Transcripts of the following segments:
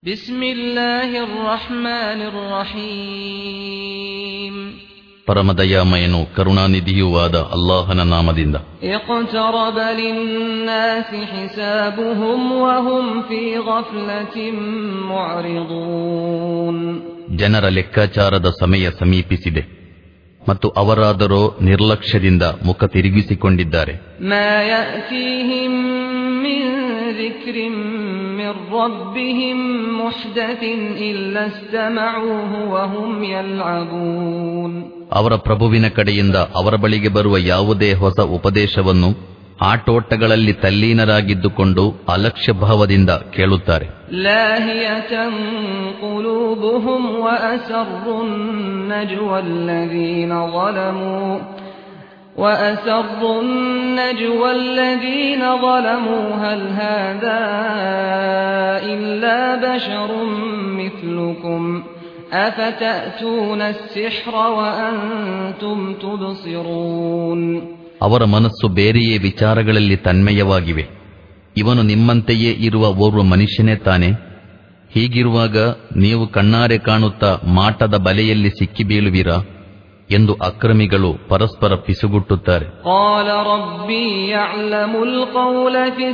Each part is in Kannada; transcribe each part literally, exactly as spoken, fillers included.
ಬಿಸ್ಮಿಲ್ಲಾಹಿರ್ ರಹ್ಮಾನಿರ್ ರಹೀಮ್. ಪರಮದಯಾಮಯನು ಕರುಣಾನಿಧಿಯೂ ಆದ ಅಲ್ಲಾಹನ ನಾಮದಿಂದ. ಇಕ್ತರಬ ಲಿನ್ನಾಸಿ ಹಿಸಾಬುಹುಂ ವಹುಂ ಫೀ ಗಫ್ಲತಿನ್ ಮುಅರಿದೂನ್. ಜನರ ಲೆಕ್ಕಾಚಾರದ ಸಮಯ ಸಮೀಪಿಸಿದೆ ಮತ್ತು ಅವರಾದರೋ ನಿರ್ಲಕ್ಷ್ಯದಿಂದ ಮುಖ ತಿರುಗಿಸಿಕೊಂಡಿದ್ದಾರೆ. ಮಾ ಯಅತೀಹಿಂ ಮಿನ್ ذಿಕ್ರಿನ್ ಮಿರ್ ರಬ್ಬಿಹಿಂ ಮುಹ್ದಥಿನ್ ಇಲ್ಲಾ ಇಸ್ತಮಊಹು ವಹುಂ ಯಲ್ಅಬೂನ್. ಅವರ ಪ್ರಭುವಿನ ಕಡೆಯಿಂದ ಅವರ ಬಳಿಗೆ ಬರುವ ಯಾವುದೇ ಹೊಸ ಉಪದೇಶವನ್ನು ಆಟೋಟಗಳಲ್ಲಿ ತಲ್ಲೀನರಾಗಿದ್ದುಕೊಂಡು ಅಲಕ್ಷ್ಯ ಭಾವದಿಂದ ಕೇಳುತ್ತಾರೆ. ಲಾಹಿಯತನ್ ಕುಲೂಬುಹುಂ ವಅಸರ್ರುನ್ ನಜ್ವಲ್ಲದೀನ ظಲಮೂ وأسروا النجوى الذين ظلموا هل هذا إلا بشر مثلكم أفتأتون السحر وأنتم تبصرون. ಅವರ ಮನಸ್ಸು ಬೇರೆಯೇ ವಿಚಾರಗಳಲ್ಲಿ ತನ್ಮಯವಾಗಿವೆ. ಇವನು ನಿಮ್ಮಂತೆಯೇ ಇರುವ ಓರ್ವ ಮನುಷ್ಯನೇ ತಾನೆ. ಹೀಗಿರುವಾಗ ನೀವು ಕಣ್ಣಾರೆ ಕಾಣುತ್ತಾ ಮಾಟದ ಬಲೆಯಲ್ಲಿ ಸಿಕ್ಕಿ ಬೀಳುವಿರಾ ಎಂದು ಅಕ್ರಮಿಗಳು ಪರಸ್ಪರ ಪಿಸುಗುಟ್ಟುತ್ತಾರೆ. قال ربي يعلم القول في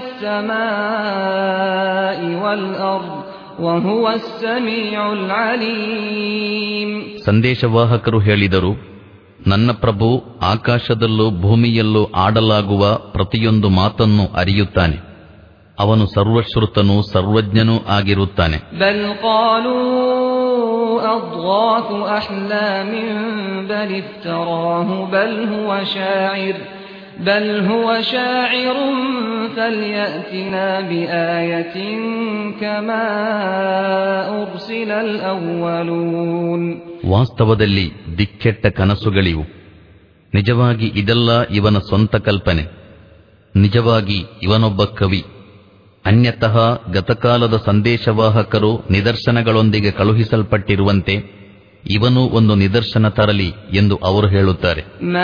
السماء والأرض وهو السميع العليم. ಸಂದೇಶವಾಹಕರು ಹೇಳಿದರು, ನನ್ನ ಪ್ರಭು ಆಕಾಶದಲ್ಲೂ ಭೂಮಿಯಲ್ಲೂ ಆಡಲಾಗುವ ಪ್ರತಿಯೊಂದು ಮಾತನ್ನು ಅರಿಯುತ್ತಾನೆ. ಅವನು ಸರ್ವಶ್ರುತನೂ ಸರ್ವಜ್ಞನೂ ಆಗಿರುತ್ತಾನೆ. ಬಲ್ ಕಾಲೂ ಅದ್ಗಾಥು ಅಹ್ಲಾಮಿನ್ ಬಲ್ ಇಫ್ತರಾಹು ಬಲ್ ಹುವ ಶಾಯಿರ್ ಬಲ್ ಹುವ ಶಾಯಿರುನ್ ಫಲ್ಯಅತಿನಾ ಬಿಆಯತಿನ್ ಕಮಾ ಉರ್ಸಿಲಲ್ ಅವ್ವಲೂನ್. ವಾಸ್ತವದಲ್ಲಿ ದಿಕ್ಕೆಟ್ಟ ಕನಸುಗಳಿವು. ನಿಜವಾಗಿ ಇದೆಲ್ಲ ಇವನ ಸ್ವಂತ ಕಲ್ಪನೆ. ನಿಜವಾಗಿ ಇವನೊಬ್ಬ ಕವಿ. ಅನ್ಯತಃ ಗತಕಾಲದ ಸಂದೇಶವಾಹಕರು ನಿದರ್ಶನಗಳೊಂದಿಗೆ ಕಳುಹಿಸಲ್ಪಟ್ಟಿರುವಂತೆ ಇವನು ಒಂದು ನಿದರ್ಶನ ತರಲಿ ಎಂದು ಅವರು ಹೇಳುತ್ತಾರೆ. ಮಾ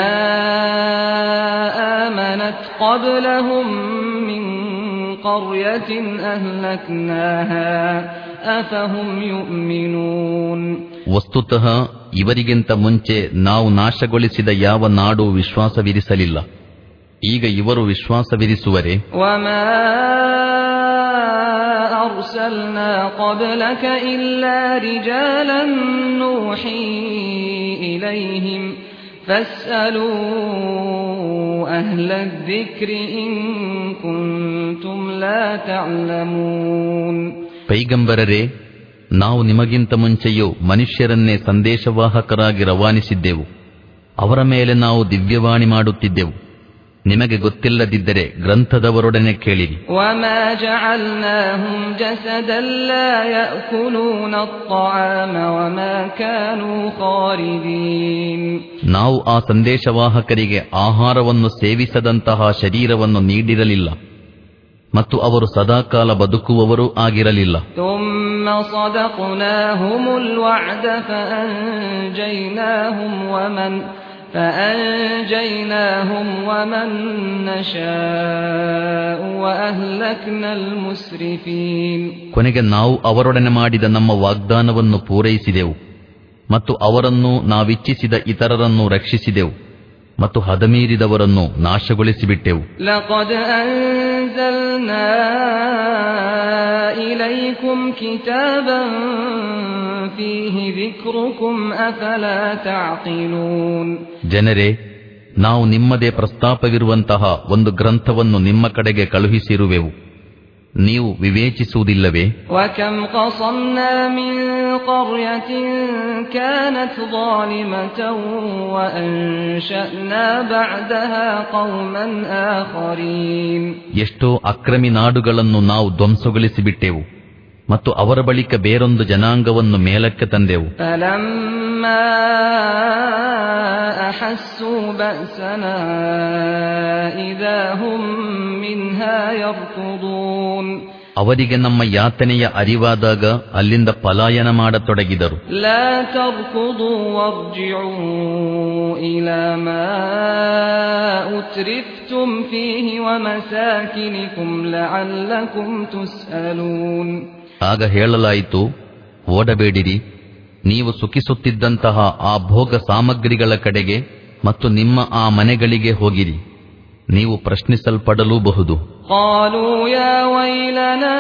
ಆಮನತ್ क़ब्लहुम ಮಿನ್ क़ರ್ಯತಿನ್ ಅಹ್ಲಕ್ನಾಹಾ ಅಫಹುಂ ಯುಮಿನೂನ್. ವಸ್ತುತಃ ಇವರಿಗಿಂತ ಮುಂಚೆ ನಾವು ನಾಶಗೊಳಿಸಿದ ಯಾವ ನಾಡು ವಿಶ್ವಾಸವಿರಿಸಲಿಲ್ಲ. ಈಗ ಇವರು ವಿಶ್ವಾಸವಿರಿಸುವರೆ. ವಮಾ ಅರ್ಸಲ್ನಾ क़ಬ್ಲಕ ಇಲ್ಲಾ ರಿಜಾಲನ್ ನೂಹೀ ಇಲೈಹಿಂ ಫಸ್ಅಲೂ ಅಹ್ಲ ಅದ್ದಿಕ್ರಿ ಇನ್ ಕುಂತುಂ ಲಾ ತಅಲಮೂನ್. ಪೈಗಂಬರರೇ, ನಾವು ನಿಮಗಿಂತ ಮುಂಚೆಯೂ ಮನುಷ್ಯರನ್ನೇ ಸಂದೇಶವಾಹಕರಾಗಿ ರವಾನಿಸಿದ್ದೆವು. ಅವರ ಮೇಲೆ ನಾವು ದಿವ್ಯವಾಣಿ ಮಾಡುತ್ತಿದ್ದೆವು. ನಿಮಗೆ ಗೊತ್ತಿಲ್ಲದಿದ್ದರೆ ಗ್ರಂಥದವರೊಡನೆ ಕೇಳಿರಿ. ವಮಾ ಜಅಲ್ನಾಹುಂ ಜಸದನ್ ಲಾ ಯಅಕುಲೂನ ಅತ್‌ತಅಮ ವಮಾ ಕಾನೂ ಖಾಲಿದೀನ್. ನಾವು ಆ ಸಂದೇಶವಾಹಕರಿಗೆ ಆಹಾರವನ್ನು ಸೇವಿಸದಂತಹ ಶರೀರವನ್ನು ನೀಡಿರಲಿಲ್ಲ ಮತ್ತು ಅವರು ಸದಾಕಾಲ ಬದುಕುವವರೂ ಆಗಿರಲಿಲ್ಲ. ಥುಮ್ಮ ಸದಕ್ನಾಹುಮುಲ್ ವಅದ ಫಅಂಜೈನಾಹುಂ ವಮನ್ فأنجيناهم ومن نشاء وأهلكنا المسرفين. ಕೊನೆಗೆ ನಾವು ಅವರೊಡನೆ ಮಾಡಿದ ನಮ್ಮ ವಾಗ್ದಾನವನ್ನು ಪೂರೈಸಿದೆವು ಮತ್ತು ಅವರನ್ನು ನಾವಿಚ್ಛಿಸಿದ ಇತರರನ್ನು ರಕ್ಷಿಸಿದೆವು ಮತ್ತು ಹದಮೀರಿದವರನ್ನು ನಾಶಗೊಳಿಸಿಬಿಟ್ಟೆವು. لقد أنزلنا إليكم كتابا فيه ذكركم أفلا تعقلون. ಜನರೇ, ನಾವು ನಿಮ್ಮದೇ ಪ್ರಸ್ತಾಪವಿರುವಂತಹ ಒಂದು ಗ್ರಂಥವನ್ನು ನಿಮ್ಮ ಕಡೆಗೆ ಕಳುಹಿಸಿರುವೆವು. ನೀವು ವಿವೇಚಿಸುವುದಿಲ್ಲವೇ? وكم قصمنا من قرية كانت ظالمة وأنشأنا بعدها قوما آخرين. ಎಷ್ಟೋ ಅಕ್ರಮಿ ನಾಡುಗಳನ್ನು ನಾವು ಧ್ವಂಸಗೊಳಿಸಿಬಿಟ್ಟೆವು ಮತ್ತು ಅವರ ಬಳಿಕ ಬೇರೊಂದು ಜನಾಂಗವನ್ನು ಮೇಲಕ್ಕೆ ತಂದೆವು. فلما أحسوا بأسنا إذا هم منها يركضون. ಅವರಿಗೆ ನಮ್ಮ ಯಾತನೆಯ ಅರಿವಾದಾಗ ಅಲ್ಲಿಂದ ಪಲಾಯನ ಮಾಡತೊಡಗಿದರು. لا تركضوا وارجعوا إلى ما أترفتم فيه ومساكنكم لعلكم تسألون. ಆಗ ಹೇಳಲಾಯಿತು, ಓಡಬೇಡಿರಿ, ನೀವು ಸುಖಿಸುತ್ತಿದ್ದಂತಹ ಆ ಭೋಗ ಸಾಮಗ್ರಿಗಳ ಕಡೆಗೆ ಮತ್ತು ನಿಮ್ಮ ಆ ಮನೆಗಳಿಗೆ ಹೋಗಿರಿ, ನೀವು ಪ್ರಶ್ನಿಸಲ್ಪಡಲೂಬಹುದು. قالوا يا ويلنا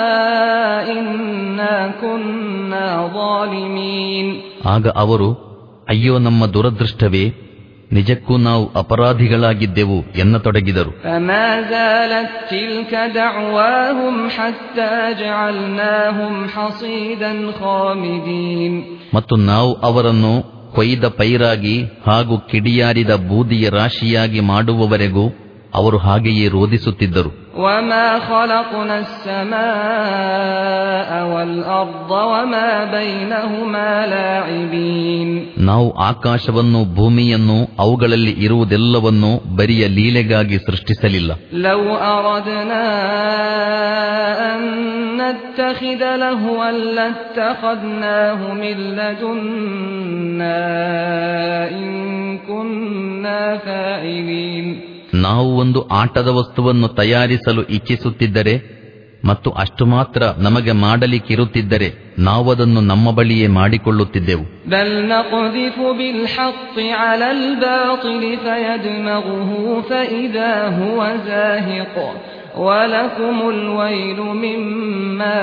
إنا كنا ظالمين. ಆಗ ಅವರು, ಅಯ್ಯೋ ನಮ್ಮ ದುರದೃಷ್ಟವೇ, ನಿಜಕ್ಕೂ ನಾವು ಅಪರಾಧಿಗಳಾಗಿದ್ದೆವು ಎನ್ನತೊಡಗಿದರು. فما زالت تلك دعواهم حتى جعلناهم حصيدا خامدين. ಮತ್ತು ನಾವು ಅವರನ್ನು ಕೊಯ್ದ ಪೈರಾಗಿ ಹಾಗೂ ಕಿಡಿಯಾರಿದ ಬೂದಿಯ ರಾಶಿಯಾಗಿ ಮಾಡುವವರೆಗೂ ಅವರು ಹಾಗೆಯೇ ರೋದಿಸುತ್ತಿದ್ದರು. وما خلقنا السماء والأرض وما بينهما لاعبين. ನಾವು ಆಕಾಶವನ್ನು ಭೂಮಿಯನ್ನು ಅವುಗಳಲ್ಲಿ ಇರುವುದೆಲ್ಲವನ್ನೂ ಬರಿಯ ಲೀಲೆಗಾಗಿ ಸೃಷ್ಟಿಸಲಿಲ್ಲ. لو أردنا أن نتخذ لهوا لاتخذناه من لدنا إن كنا فاعلين. ನಾವು ಒಂದು ಆಟದ ವಸ್ತುವನ್ನು ತಯಾರಿಸಲು ಇಚ್ಛಿಸುತ್ತಿದ್ದರೆ ಮತ್ತು ಅಷ್ಟು ಮಾತ್ರ ನಮಗೆ ಮಾಡಲಿಕ್ಕಿರುತ್ತಿದ್ದರೆ ನಾವದನ್ನು ನಮ್ಮ ಬಳಿಯೇ ಮಾಡಿಕೊಳ್ಳುತ್ತಿದ್ದೆವು. بل نقذف بالحق على الباطل فيدمغه فإذا هو زاهق ولكم الويل مما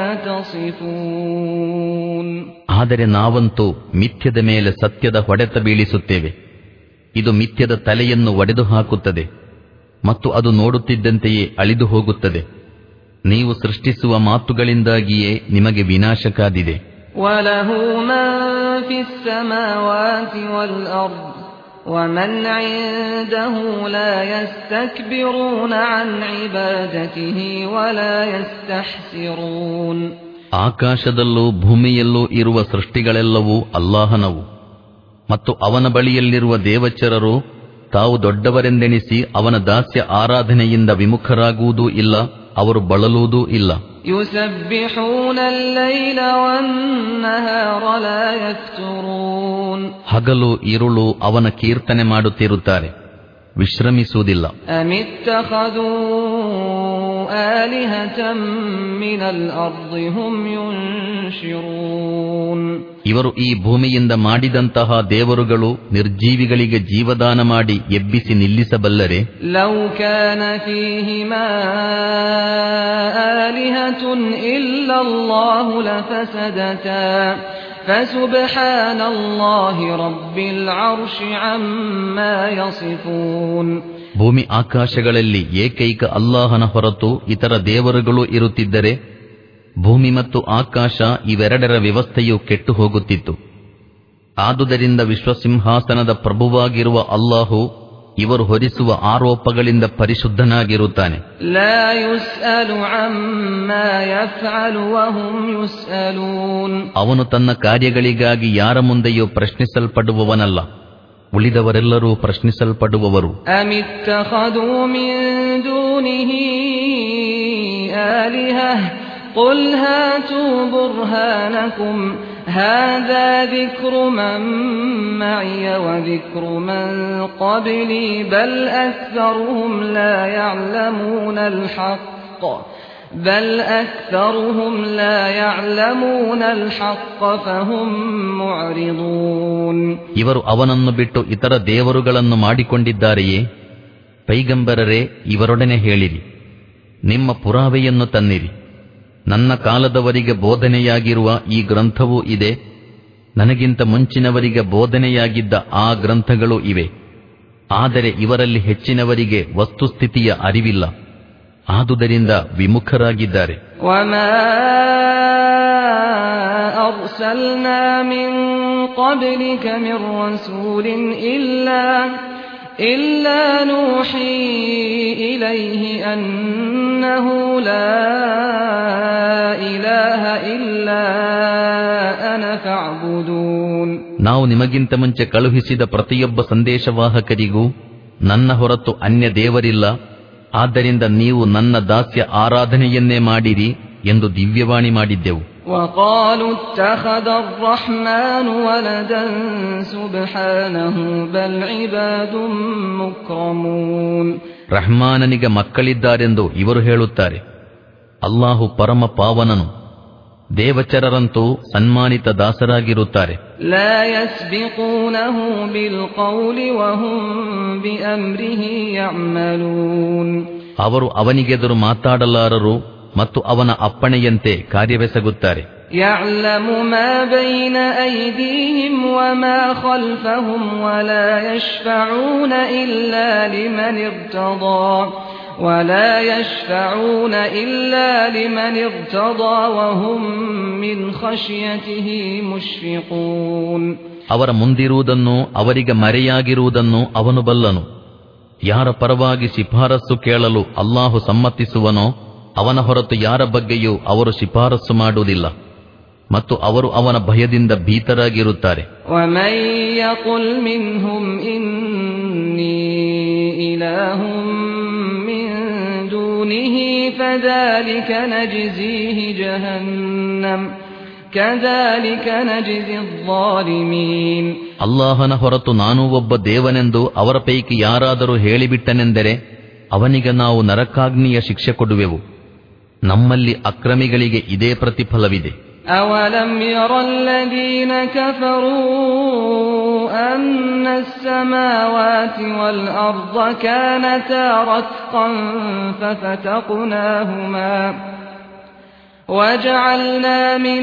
تصفون. ಆದರೆ ನಾವಂತೂ ಮಿಥ್ಯದ ಮೇಲೆ ಸತ್ಯದ ಹೊಡೆತ ಬೀಳಿಸುತ್ತೇವೆ. ಇದು ಮಿಥ್ಯದ ತಲೆಯನ್ನು ಒಡೆದು ಹಾಕುತ್ತದೆ ಮತ್ತು ಅದು ನೋಡುತ್ತಿದ್ದಂತೆಯೇ ಅಳಿದು ಹೋಗುತ್ತದೆ. ನೀವು ಸೃಷ್ಟಿಸುವ ಮಾತುಗಳಿಂದಾಗಿಯೇ ನಿಮಗೆ ವಿನಾಶ ಕಾದಿದೆ. وله من في السماوات والأرض ومن عنده لا يستكبرون عن عبادته ولا يستحسرون. ಆಕಾಶದಲ್ಲೂ ಭೂಮಿಯಲ್ಲೂ ಇರುವ ಸೃಷ್ಟಿಗಳೆಲ್ಲವೂ ಅಲ್ಲಾಹನವು ಮತ್ತು ಅವನ ಬಳಿಯಲ್ಲಿರುವ ದೇವಚರರು ತಾವು ದೊಡ್ಡವರೆಂದೆಣಿಸಿ ಅವನ ದಾಸ್ಯ ಆರಾಧನೆಯಿಂದ ವಿಮುಖರಾಗುವುದೂ ಇಲ್ಲ, ಅವರು ಬಳಲುವುದೂ ಇಲ್ಲ. يسبحون الليل والنهار لا يفترون. ಹಗಲು ಇರುಳು ಅವನ ಕೀರ್ತನೆ ಮಾಡುತ್ತಿರುತ್ತಾರೆ, ವಿಶ್ರಮಿಸುವುದಿಲ್ಲ. أم اتخذوا آلهة من الأرض هم ينشرون. ಇವರು ಈ ಭೂಮಿಯಿಂದ ಮಾಡಿದಂತಹ ದೇವರುಗಳು ನಿರ್ಜೀವಿಗಳಿಗೆ ಜೀವದಾನ ಮಾಡಿ ಎಬ್ಬಿಸಿ ನಿಲ್ಲಿಸಬಲ್ಲರೆ? لو كان فيهما آلهة إلا الله لفسدتا فسبحان الله رب العرش عما يصفون. ಭೂಮಿ ಆಕಾಶಗಳಲ್ಲಿ ಏಕೈಕ ಅಲ್ಲಾಹನ ಹೊರತು ಇತರ ದೇವರುಗಳು ಇರುತ್ತಿದ್ದರೆ ಭೂಮಿ ಮತ್ತು ಆಕಾಶ ಇವೆರಡರ ವ್ಯವಸ್ಥೆಯು ಕೆಟ್ಟು ಹೋಗುತ್ತಿತ್ತು. ಆದುದರಿಂದ ವಿಶ್ವಸಿಂಹಾಸನದ ಪ್ರಭುವಾಗಿರುವ ಅಲ್ಲಾಹು ಇವರು ಹೊರಿಸುವ ಆರೋಪಗಳಿಂದ ಪರಿಶುದ್ಧನಾಗಿರುತ್ತಾನೆ. ಲಾ ಯುಸ್ಅಲು ಅಮ್ಮಾ ಯಫ್ಅಲು ವಹುಂ ಯುಸ್ಅಲೂನ್. ಅವನು ತನ್ನ ಕಾರ್ಯಗಳಿಗಾಗಿ ಯಾರ ಮುಂದೆಯೂ ಪ್ರಶ್ನಿಸಲ್ಪಡುವವನಲ್ಲ, ಉಳಿದವರೆಲ್ಲರೂ ಪ್ರಶ್ನಿಸಲ್ಪಡುವವರು. ಅಮಿತ್ತಖದೂ ಮಿನ್ ದೂನಿಹಿ ಆಲಿಹಃ قل هاتوا برهانكم هذا ذكر من معي وذكر من قبلي بل أكثرهم لا يعلمون الحق بل أكثرهم لا يعلمون الحق فهم معرضون. ಇವರು ಅವನನ್ನು ಬಿಟ್ಟು ಇತರ ದೇವರುಗಳನ್ನು ಮಾಡಿಕೊಂಡಿದ್ದಾರೆಯೇ? ಪೈಗಂಬರರೇ, ಇವರೊಡನೆ ಹೇಳಿರಿ, ನಿಮ್ಮ ಪುರಾವೆಯನ್ನು ತನ್ನಿರಿ. ನನ್ನ ಕಾಲದವರಿಗೆ ಬೋಧನೆಯಾಗಿರುವ ಈ ಗ್ರಂಥವೂ ಇದೆ, ನನಗಿಂತ ಮುಂಚಿನವರಿಗೆ ಬೋಧನೆಯಾಗಿದ್ದ ಆ ಗ್ರಂಥಗಳೂ ಇವೆ. ಆದರೆ ಇವರಲ್ಲಿ ಹೆಚ್ಚಿನವರಿಗೆ ವಸ್ತುಸ್ಥಿತಿಯ ಅರಿವಿಲ್ಲ, ಆದುದರಿಂದ ವಿಮುಖರಾಗಿದ್ದಾರೆ. ವಮಾ ಅರ್ಸಲ್ನಾ ಮಿನ್ قبلك من رسول إلا إلا نوحي إليه أنه لا إله إلا أنا فاعبدون. ನಾವು ನಿಮಗಿಂತ ಮುಂಚೆ ಕಳುಹಿಸಿದ ಪ್ರತಿಯೊಬ್ಬ ಸಂದೇಶವಾಹಕರಿಗೂ ನನ್ನ ಹೊರತು ಅನ್ಯ ದೇವರಿಲ್ಲ, ಆದ್ದರಿಂದ ನೀವು ನನ್ನ ದಾಸ್ಯ ಆರಾಧನೆಯನ್ನೇ ಮಾಡಿರಿ ಎಂದು ದಿವ್ಯವಾಣಿ ಮಾಡಿದ್ದೆವು. وقالوا اتخذ الرحمن ولدا سبحانه بل عباد مكرمون. ರಹ್ಮಾನನಿಗೆ ಮಕ್ಕಳಿದ್ದಾರೆಂದು ಇವರು ಹೇಳುತ್ತಾರೆ. ಅಲ್ಲಾಹು ಪರಮ ಪಾವನನು, ದೇವಚರರಂತೂ ಸನ್ಮಾನಿತ ದಾಸರಾಗಿರುತ್ತಾರೆ. ಲಾ ಯಸ್ಬಿಕೂನಹು ಬಿಲ್ಕೌಲಿ ವಹುಂ ಬಿಅಮ್ರಿಹಿ ಯಅಮಲೂನ್. ಅವರು ಅವನಿಗೆದುರು ಮಾತಾಡಲಾರರು ಮತ್ತು ಅವನ ಅಪ್ಪಣೆಯಂತೆ ಕಾರ್ಯವೆಸಗುತ್ತಾರೆ. ಯಅಲಮು ಮಾ ಬೈನ ಐದೀಹಿಂ ವಮಾ ಖಲ್ಫಹುಂ ವಲಾ ಯಶ್ಫಊನ ಇಲ್ಲಾ ಲಿಮನ್ ಇರ್ತದಾ ولا يشفعون إلا لمن ارتضى وهم من خشيته مشفقون. ಅವರ ಮುಂದಿರುವುದನ್ನು ಅವರಿಗೆ ಮರೆಯಾಗಿರುವುದನ್ನು ಅವನು ಬಲ್ಲನು. ಯಾರ ಪರವಾಗಿ ಶಿಫಾರಸ್ಸು ಕೇಳಲು ಅಲ್ಲಾಹು ಸಮ್ಮತಿಸುವನೋ ಅವನ ಹೊರತು ಯಾರ ಬಗ್ಗೆಯೂ ಅವರು ಶಿಫಾರಸ್ಸು ಮಾಡುವುದಿಲ್ಲ ಮತ್ತು ಅವರು ಅವನ ಭಯದಿಂದ ಭೀತರಾಗಿರುತ್ತಾರೆ. ومن يقل منهم إني إله فذلك نجزيه جهنم كذلك نجزي الظالمين. ಅಲ್ಲಾಹನ ಹೊರತು ನಾನೂ ಒಬ್ಬ ದೇವನೆಂದು ಅವರ ಪೈಕಿ ಯಾರಾದರೂ ಹೇಳಿಬಿಟ್ಟನೆಂದರೆ ಅವನಿಗೆ ನಾವು ನರಕಾಗ್ನಿಯ ಶಿಕ್ಷೆ ಕೊಡುವೆವು. ನಮ್ಮಲ್ಲಿ ಅಕ್ರಮಿಗಳಿಗೆ ಇದೇ ಪ್ರತಿಫಲವಿದೆ. أولم ير الذين كفروا أن السماوات والأرض كانتا رتقا ففتقناهما وجعلنا من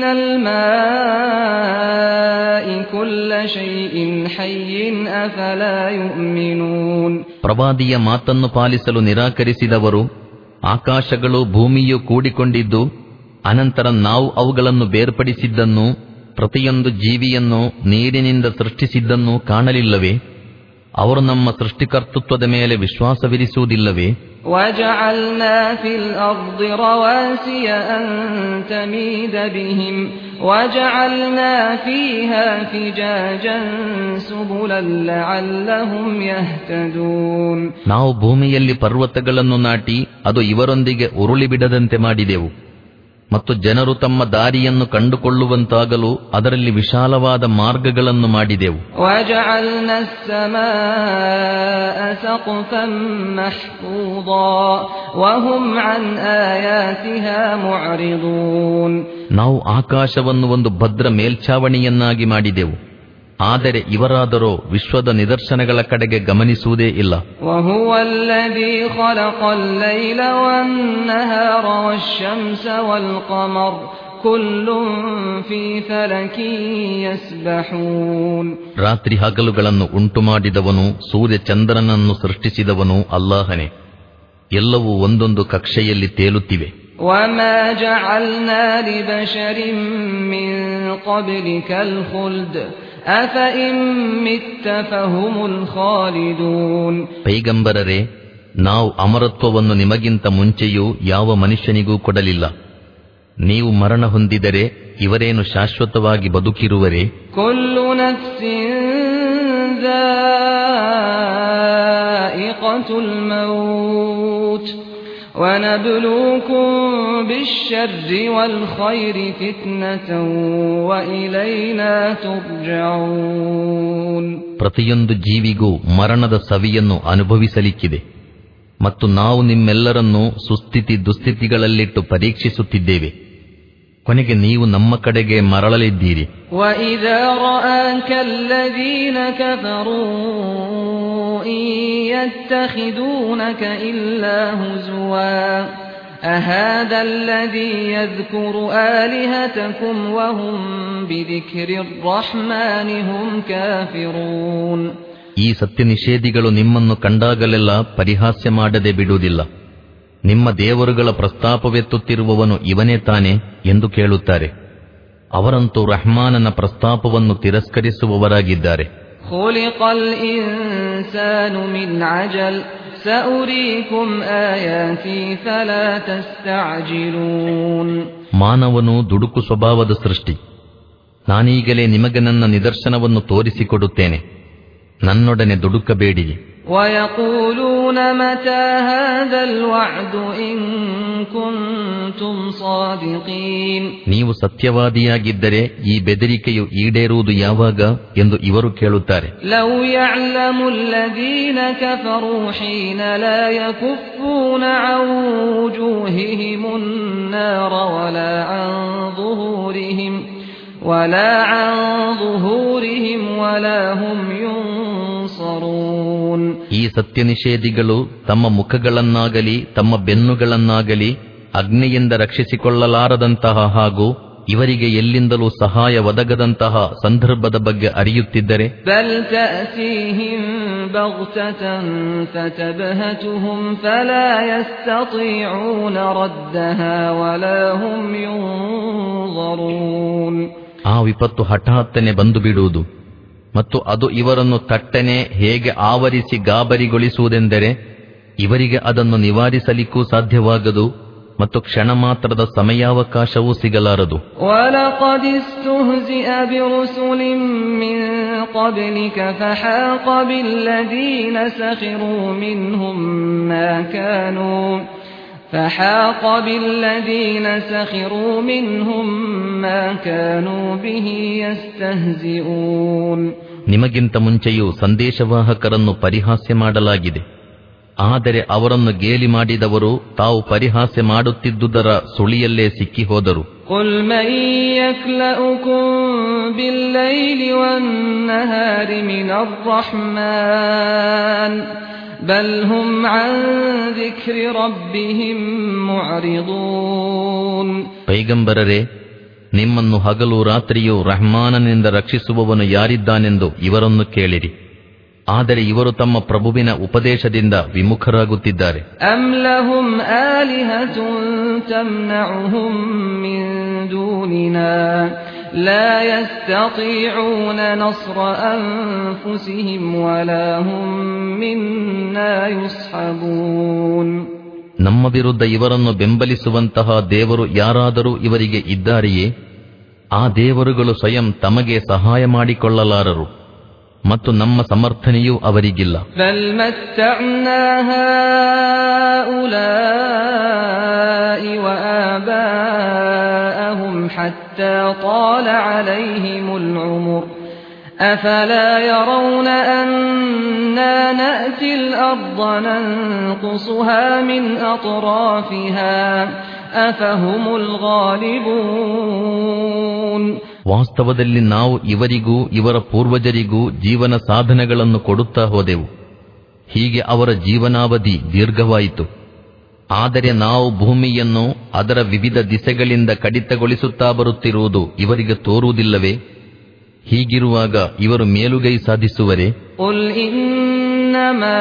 الماء كل شيء حي أفلا يؤمنون. ಪ್ರವಾದಿಯ ಮಾತನ್ನು ಪಾಲಿಸಲು ನಿರಾಕರಿಸಿದವರು ಆಕಾಶಗಳು ಭೂಮಿಯು ಕೂಡಿಕೊಂಡಿದ್ದು ಅನಂತರ ನಾವು ಅವುಗಳನ್ನು ಬೇರ್ಪಡಿಸಿದ್ದನ್ನು ಪ್ರತಿಯೊಂದು ಜೀವಿಯನ್ನು ನೀರಿನಿಂದ ಸೃಷ್ಟಿಸಿದ್ದನ್ನು ಕಾಣಲಿಲ್ಲವೇ? ಅವರು ನಮ್ಮ ಸೃಷ್ಟಿಕರ್ತೃತ್ವದ ಮೇಲೆ ವಿಶ್ವಾಸವಿರಿಸುವುದಿಲ್ಲವೇ? وَجَعَلْنَا فِي الْأَرْضِ رَوَاسِيَ أَن تَمِيدَ بِهِمْ وَجَعَلْنَا فِيهَا فِجَاجًا سُبُلًا لَعَلَّهُمْ يَهْتَدُونَ. ನಾವು ಭೂಮಿಯಲ್ಲಿ ಪರ್ವತಗಳನ್ನು ನಾಟಿ ಅದು ಇವರೊಂದಿಗೆ ಉರುಳಿ ಬಿಡದಂತೆ ಮಾಡಿದೆವು ಮತ್ತು ಜನರು ತಮ್ಮ ದಾರಿಯನ್ನು ಕಂಡುಕೊಳ್ಳುವಂತಾಗಲು ಅದರಲ್ಲಿ ವಿಶಾಲವಾದ ಮಾರ್ಗಗಳನ್ನು ಮಾಡಿದೆವು. وَجَعَلْنَا السَّمَاءَ سَقْفًا مَحْفُوظًا وَهُمْ عَنْ آيَاتِهَا مُعْرِضُونَ. ನಾವು ಆಕಾಶವನ್ನು ಒಂದು ಭದ್ರ ಮೇಲ್ಛಾವಣಿಯನ್ನಾಗಿ ಮಾಡಿದೆವು, ಆದರೆ ಇವರಾದರೋ ವಿಶ್ವದ ನಿದರ್ಶನಗಳ ಕಡೆಗೆ ಗಮನಿಸುವುದೇ ಇಲ್ಲ. وَهُوَ الَّذِي خَلَقَ اللَّيْلَ وَالنَّهَارَ وَالشَّمْسَ وَالْقَمَرَ كُلٌّ فِي فَلَكٍ يَسْبَحُونَ. ರಾತ್ರಿ ಹಗಲುಗಳನ್ನು ಉಂಟುಮಾಡಿದವನು ಸೂರ್ಯ ಚಂದ್ರನನ್ನು ಸೃಷ್ಟಿಸಿದವನು ಅಲ್ಲಾಹನೇ. ಎಲ್ಲವೂ ಒಂದೊಂದು ಕಕ್ಷೆಯಲ್ಲಿ ತೇಲುತ್ತಿವೆ. وَمَا جَعَلْنَا لِبَشَرٍ مِّن قَبْلِكَ الْخُلْدَ أَفَإِن مِّتَّ فَهُمُ الْخَالِدُونَ. ಪೈಗಂಬರರೇ, ನಾವು ಅಮರತ್ವವನ್ನು ನಿಮಗಿಂತ ಮುಂಚೆಯೂ ಯಾವ ಮನುಷ್ಯನಿಗೂ ಕೊಡಲಿಲ್ಲ. ನೀವು ಮರಣ ಹೊಂದಿದರೆ ಇವರೇನು ಶಾಶ್ವತವಾಗಿ ಬದುಕಿರುವರೇ? ಕುಲ್ಲು ನಫ್ಸಿನ್ ذائقةُ الموت ونبلوكم بالشر والخير فتنة وإلينا ترجعون. ಪ್ರತಿಯೊಂದು ಜೀವಿಗೂ ಮರಣದ ಸವಿಯನ್ನು ಅನುಭವಿಸಲಿಕ್ಕಿದೆ ಮತ್ತು ನಾವು ನಿಮ್ಮೆಲ್ಲರನ್ನೂ ಸುಸ್ಥಿತಿ ದುಸ್ಥಿತಿಗಳಲ್ಲಿಟ್ಟು ಪರೀಕ್ಷಿಸುತ್ತಿದ್ದೇವೆ. ಕೊನೆಗೆ ನೀವು ನಮ್ಮ ಕಡೆಗೆ ಮರಳಲಿದ್ದೀರಿ. وَإِذَا رَآكَ الَّذِينَ كَفَرُوا إِن يَتَّخِذُونَكَ إِلَّا هُزُوًا أَهَذَا الَّذِي يَذْكُرُ آلِهَتَكُمْ وَهُمْ بِذِكْرِ الرَّحْمَنِ هُمْ كَافِرُونَ. ಈ ಸತ್ಯ ನಿಷೇಧಿಗಳು ನಿಮ್ಮನ್ನು ಕಂಡಾಗಲೆಲ್ಲ ಪರಿಹಾಸ್ಯ ಮಾಡದೆ ಬಿಡುವುದಿಲ್ಲ. ನಿಮ್ಮ ದೇವರುಗಳ ಪ್ರಸ್ತಾಪವೆತ್ತುತ್ತಿರುವವನು ಇವನೇ ತಾನೆ ಎಂದು ಕೇಳುತ್ತಾರೆ. ಅವರಂತೂ ರಹ್ಮಾನನ ಪ್ರಸ್ತಾಪವನ್ನು ತಿರಸ್ಕರಿಸುವವರಾಗಿದ್ದಾರೆ. ಖುಲಿಕಲ್ ಇನ್ಸಾನು ಮಿನ್ ಅಜಲ್ ಸಉರೀಕುಂ ಆಯಾತಿ ಫಲಾ ತಸ್ತಅಜಿಲೂನ್. ಮಾನವನು ದುಡುಕು ಸ್ವಭಾವದ ಸೃಷ್ಟಿ. ನಾನೀಗಲೇ ನಿಮಗೆ ನನ್ನ ನಿದರ್ಶನವನ್ನು ತೋರಿಸಿಕೊಡುತ್ತೇನೆ, ನನ್ನೊಡನೆ ದುಡುಕಬೇಡಿರಿ. ويقولون متى هذا الوعد إن كنتم صادقين. ನೀವು ಸತ್ಯವಾದಿಯಾಗಿದ್ದರೆ ಈ ಬೆದರಿಕೆಯು ಈಡೇರುವುದು ಯಾವಾಗ ಎಂದು ಇವರು ಕೇಳುತ್ತಾರೆ. لو يعلم الذين كفروا حين لا يكفون عن وجوههم النار ولا عن ظهورهم ولا عن ظهورهم ولا هم ينصرون. ಈ ಸತ್ಯ ನಿಷೇಧಿಗಳು ತಮ್ಮ ಮುಖಗಳನ್ನಾಗಲಿ ತಮ್ಮ ಬೆನ್ನುಗಳನ್ನಾಗಲಿ ಅಗ್ನಿಯಿಂದ ರಕ್ಷಿಸಿಕೊಳ್ಳಲಾರದಂತಹ ಹಾಗೂ ಇವರಿಗೆ ಎಲ್ಲಿಂದಲೂ ಸಹಾಯ ಒದಗದಂತಹ ಸಂದರ್ಭದ ಬಗ್ಗೆ ಅರಿಯುತ್ತಿದ್ದರೆ بل تأتيهم بغتة فتبهتهم فلا يستطيعون ردها ولا هم ينظرون. ಆ ವಿಪತ್ತು ಹಠಾತ್ತನೆ ಬಂದು ಬಿಡುವುದು ಮತ್ತು ಅದು ಇವರನ್ನು ತಟ್ಟನೆ ಹೇಗೆ ಆವರಿಸಿ ಗಾಬರಿಗೊಳಿಸುವುದೆಂದರೆ ಇವರಿಗೆ ಅದನ್ನು ನಿವಾರಿಸಲಿಕ್ಕೂ ಸಾಧ್ಯವಾಗದು ಮತ್ತು ಕ್ಷಣ ಮಾತ್ರದ ಸಮಯಾವಕಾಶವೂ ಸಿಗಲಾರದು. وَلَقَدِ اسْتُهْزِئَ بِرُسُلٍ مِّن قَبْلِكَ فَحَاقَ بِالَّذِينَ سَخِرُوا مِنْهُم مَّا كَانُوا فَحَاقَ بِالَّذِينَ سَخِرُوا مِنْهُم مَّا كَانُوا بِهِ يَسْتَهْزِئُونَ. ನಿಮಗಿಂತ ಮುಂಚೆಯೂ ಸಂದೇಶವಾಹಕರನ್ನು ಪರಿಹಾಸ್ಯ ಮಾಡಲಾಗಿದೆ. ಆದರೆ ಅವರನ್ನು ಗೇಲಿ ಮಾಡಿದವರು ತಾವು ಪರಿಹಾಸ್ಯ ಮಾಡುತ್ತಿದ್ದುದರ ಸುಳಿಯಲ್ಲೇ ಸಿಕ್ಕಿ ಹೋದರು. قُلْ مَن يَكْلَؤُكُم بِاللَّيْلِ وَالنَّهَارِ مِنَ الرَّحْمَنِ بَلْ هُمْ عَن ذِكْرِ رَبِّهِمْ مُعْرِضُونَ. ಪೈಗಂಬರರೇ, ನಿಮ್ಮನ್ನು ಹಗಲು ರಾತ್ರಿಯೂ ರಹ್ಮಾನನಿಂದ ರಕ್ಷಿಸುವವನು ಯಾರಿದ್ದಾನೆಂದು ಇವರನ್ನು ಕೇಳಿರಿ. ಆದರೆ ಇವರು ತಮ್ಮ ಪ್ರಭುವಿನ ಉಪದೇಶದಿಂದ ವಿಮುಖರಾಗುತ್ತಿದ್ದಾರೆ. أَمْ لَهُمْ آلِهَةٌ تَمْنَعُهُم مِّن دُونِنَا لَا يَسْتَطِيعُونَ نَصْرَ أَنفُسِهِمْ وَلَا هُم مِّنَّا يُصْحَبُونَ. ನಮ್ಮ ವಿರುದ್ಧ ಇವರನ್ನು ಬೆಂಬಲಿಸುವಂತಹ ದೇವರು ಯಾರಾದರೂ ಇವರಿಗೆ ಇದ್ದಾರೆಯೇ? ಆ ದೇವರುಗಳು ಸ್ವಯಂ ತಮಗೆ ಸಹಾಯ ಮಾಡಿಕೊಳ್ಳಲಾರರು ಮತ್ತು ನಮ್ಮ ಸಮರ್ಥನೆಯೂ ಅವರಿಗಿಲ್ಲ. بل متعنا هؤلاء وآباءهم حتى طال عليهم العمر أفلا يرون أنا نأتي الأرض ننقصها من أطرافها أفهم الغالبون. ವಾಸ್ತವದಲ್ಲಿ ನಾವು ಇವರಿಗೂ ಇವರ ಪೂರ್ವಜರಿಗೂ ಜೀವನ ಸಾಧನಗಳನ್ನು ಕೊಡುತ್ತಾ ಹೋದೆವು. ಹೀಗೆ ಅವರ ಜೀವನಾವಧಿ ದೀರ್ಘವಾಯಿತು. ಆದರೆ ನಾವು ಭೂಮಿಯನ್ನು ಅದರ ವಿವಿಧ ದಿಸೆಗಳಿಂದ ಕಡಿತಗೊಳಿಸುತ್ತಾ ಬರುತ್ತಿರುವುದು ಇವರಿಗೆ ತೋರುವುದಿಲ್ಲವೇ? ಹೀಗಿರುವಾಗ ಇವರು ಮೇಲುಗೈ ಸಾಧಿಸುವರೇ? قُلْ إِنَّمَا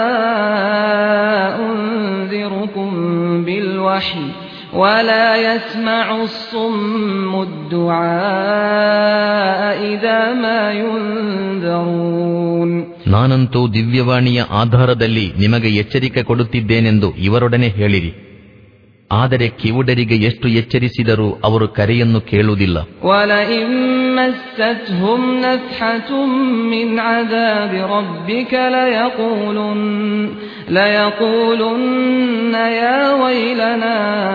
أُنذِرُكُم بِالْوَحْيِ وَلَا يَسْمَعُ الصُّمُّ الدُّعَاءَ إِذَا مَا يُنذَرُونَ. ನಾನಂತೂ ದಿವ್ಯವಾಣಿಯ ಆಧಾರದಲ್ಲಿ ನಿಮಗೆ ಎಚ್ಚರಿಕೆ ಕೊಡುತ್ತಿದ್ದೇನೆಂದು ಇವರೊಡನೆ ಹೇಳಿರಿ. ಆದರೆ ಕಿವುಡರಿಗೆ ಎಷ್ಟು ಎಚ್ಚರಿಸಿದರೂ ಅವರು ಕರೆಯನ್ನು ಕೇಳುವುದಿಲ್ಲ. وَلَئِن مَّسَّتْهُمْ نَفْحَةٌ مِّنْ عَذَابِ رَبِّكَ لَيَقُولُنَّ لَيَقُولُنَّ يَا وَيْلَنَا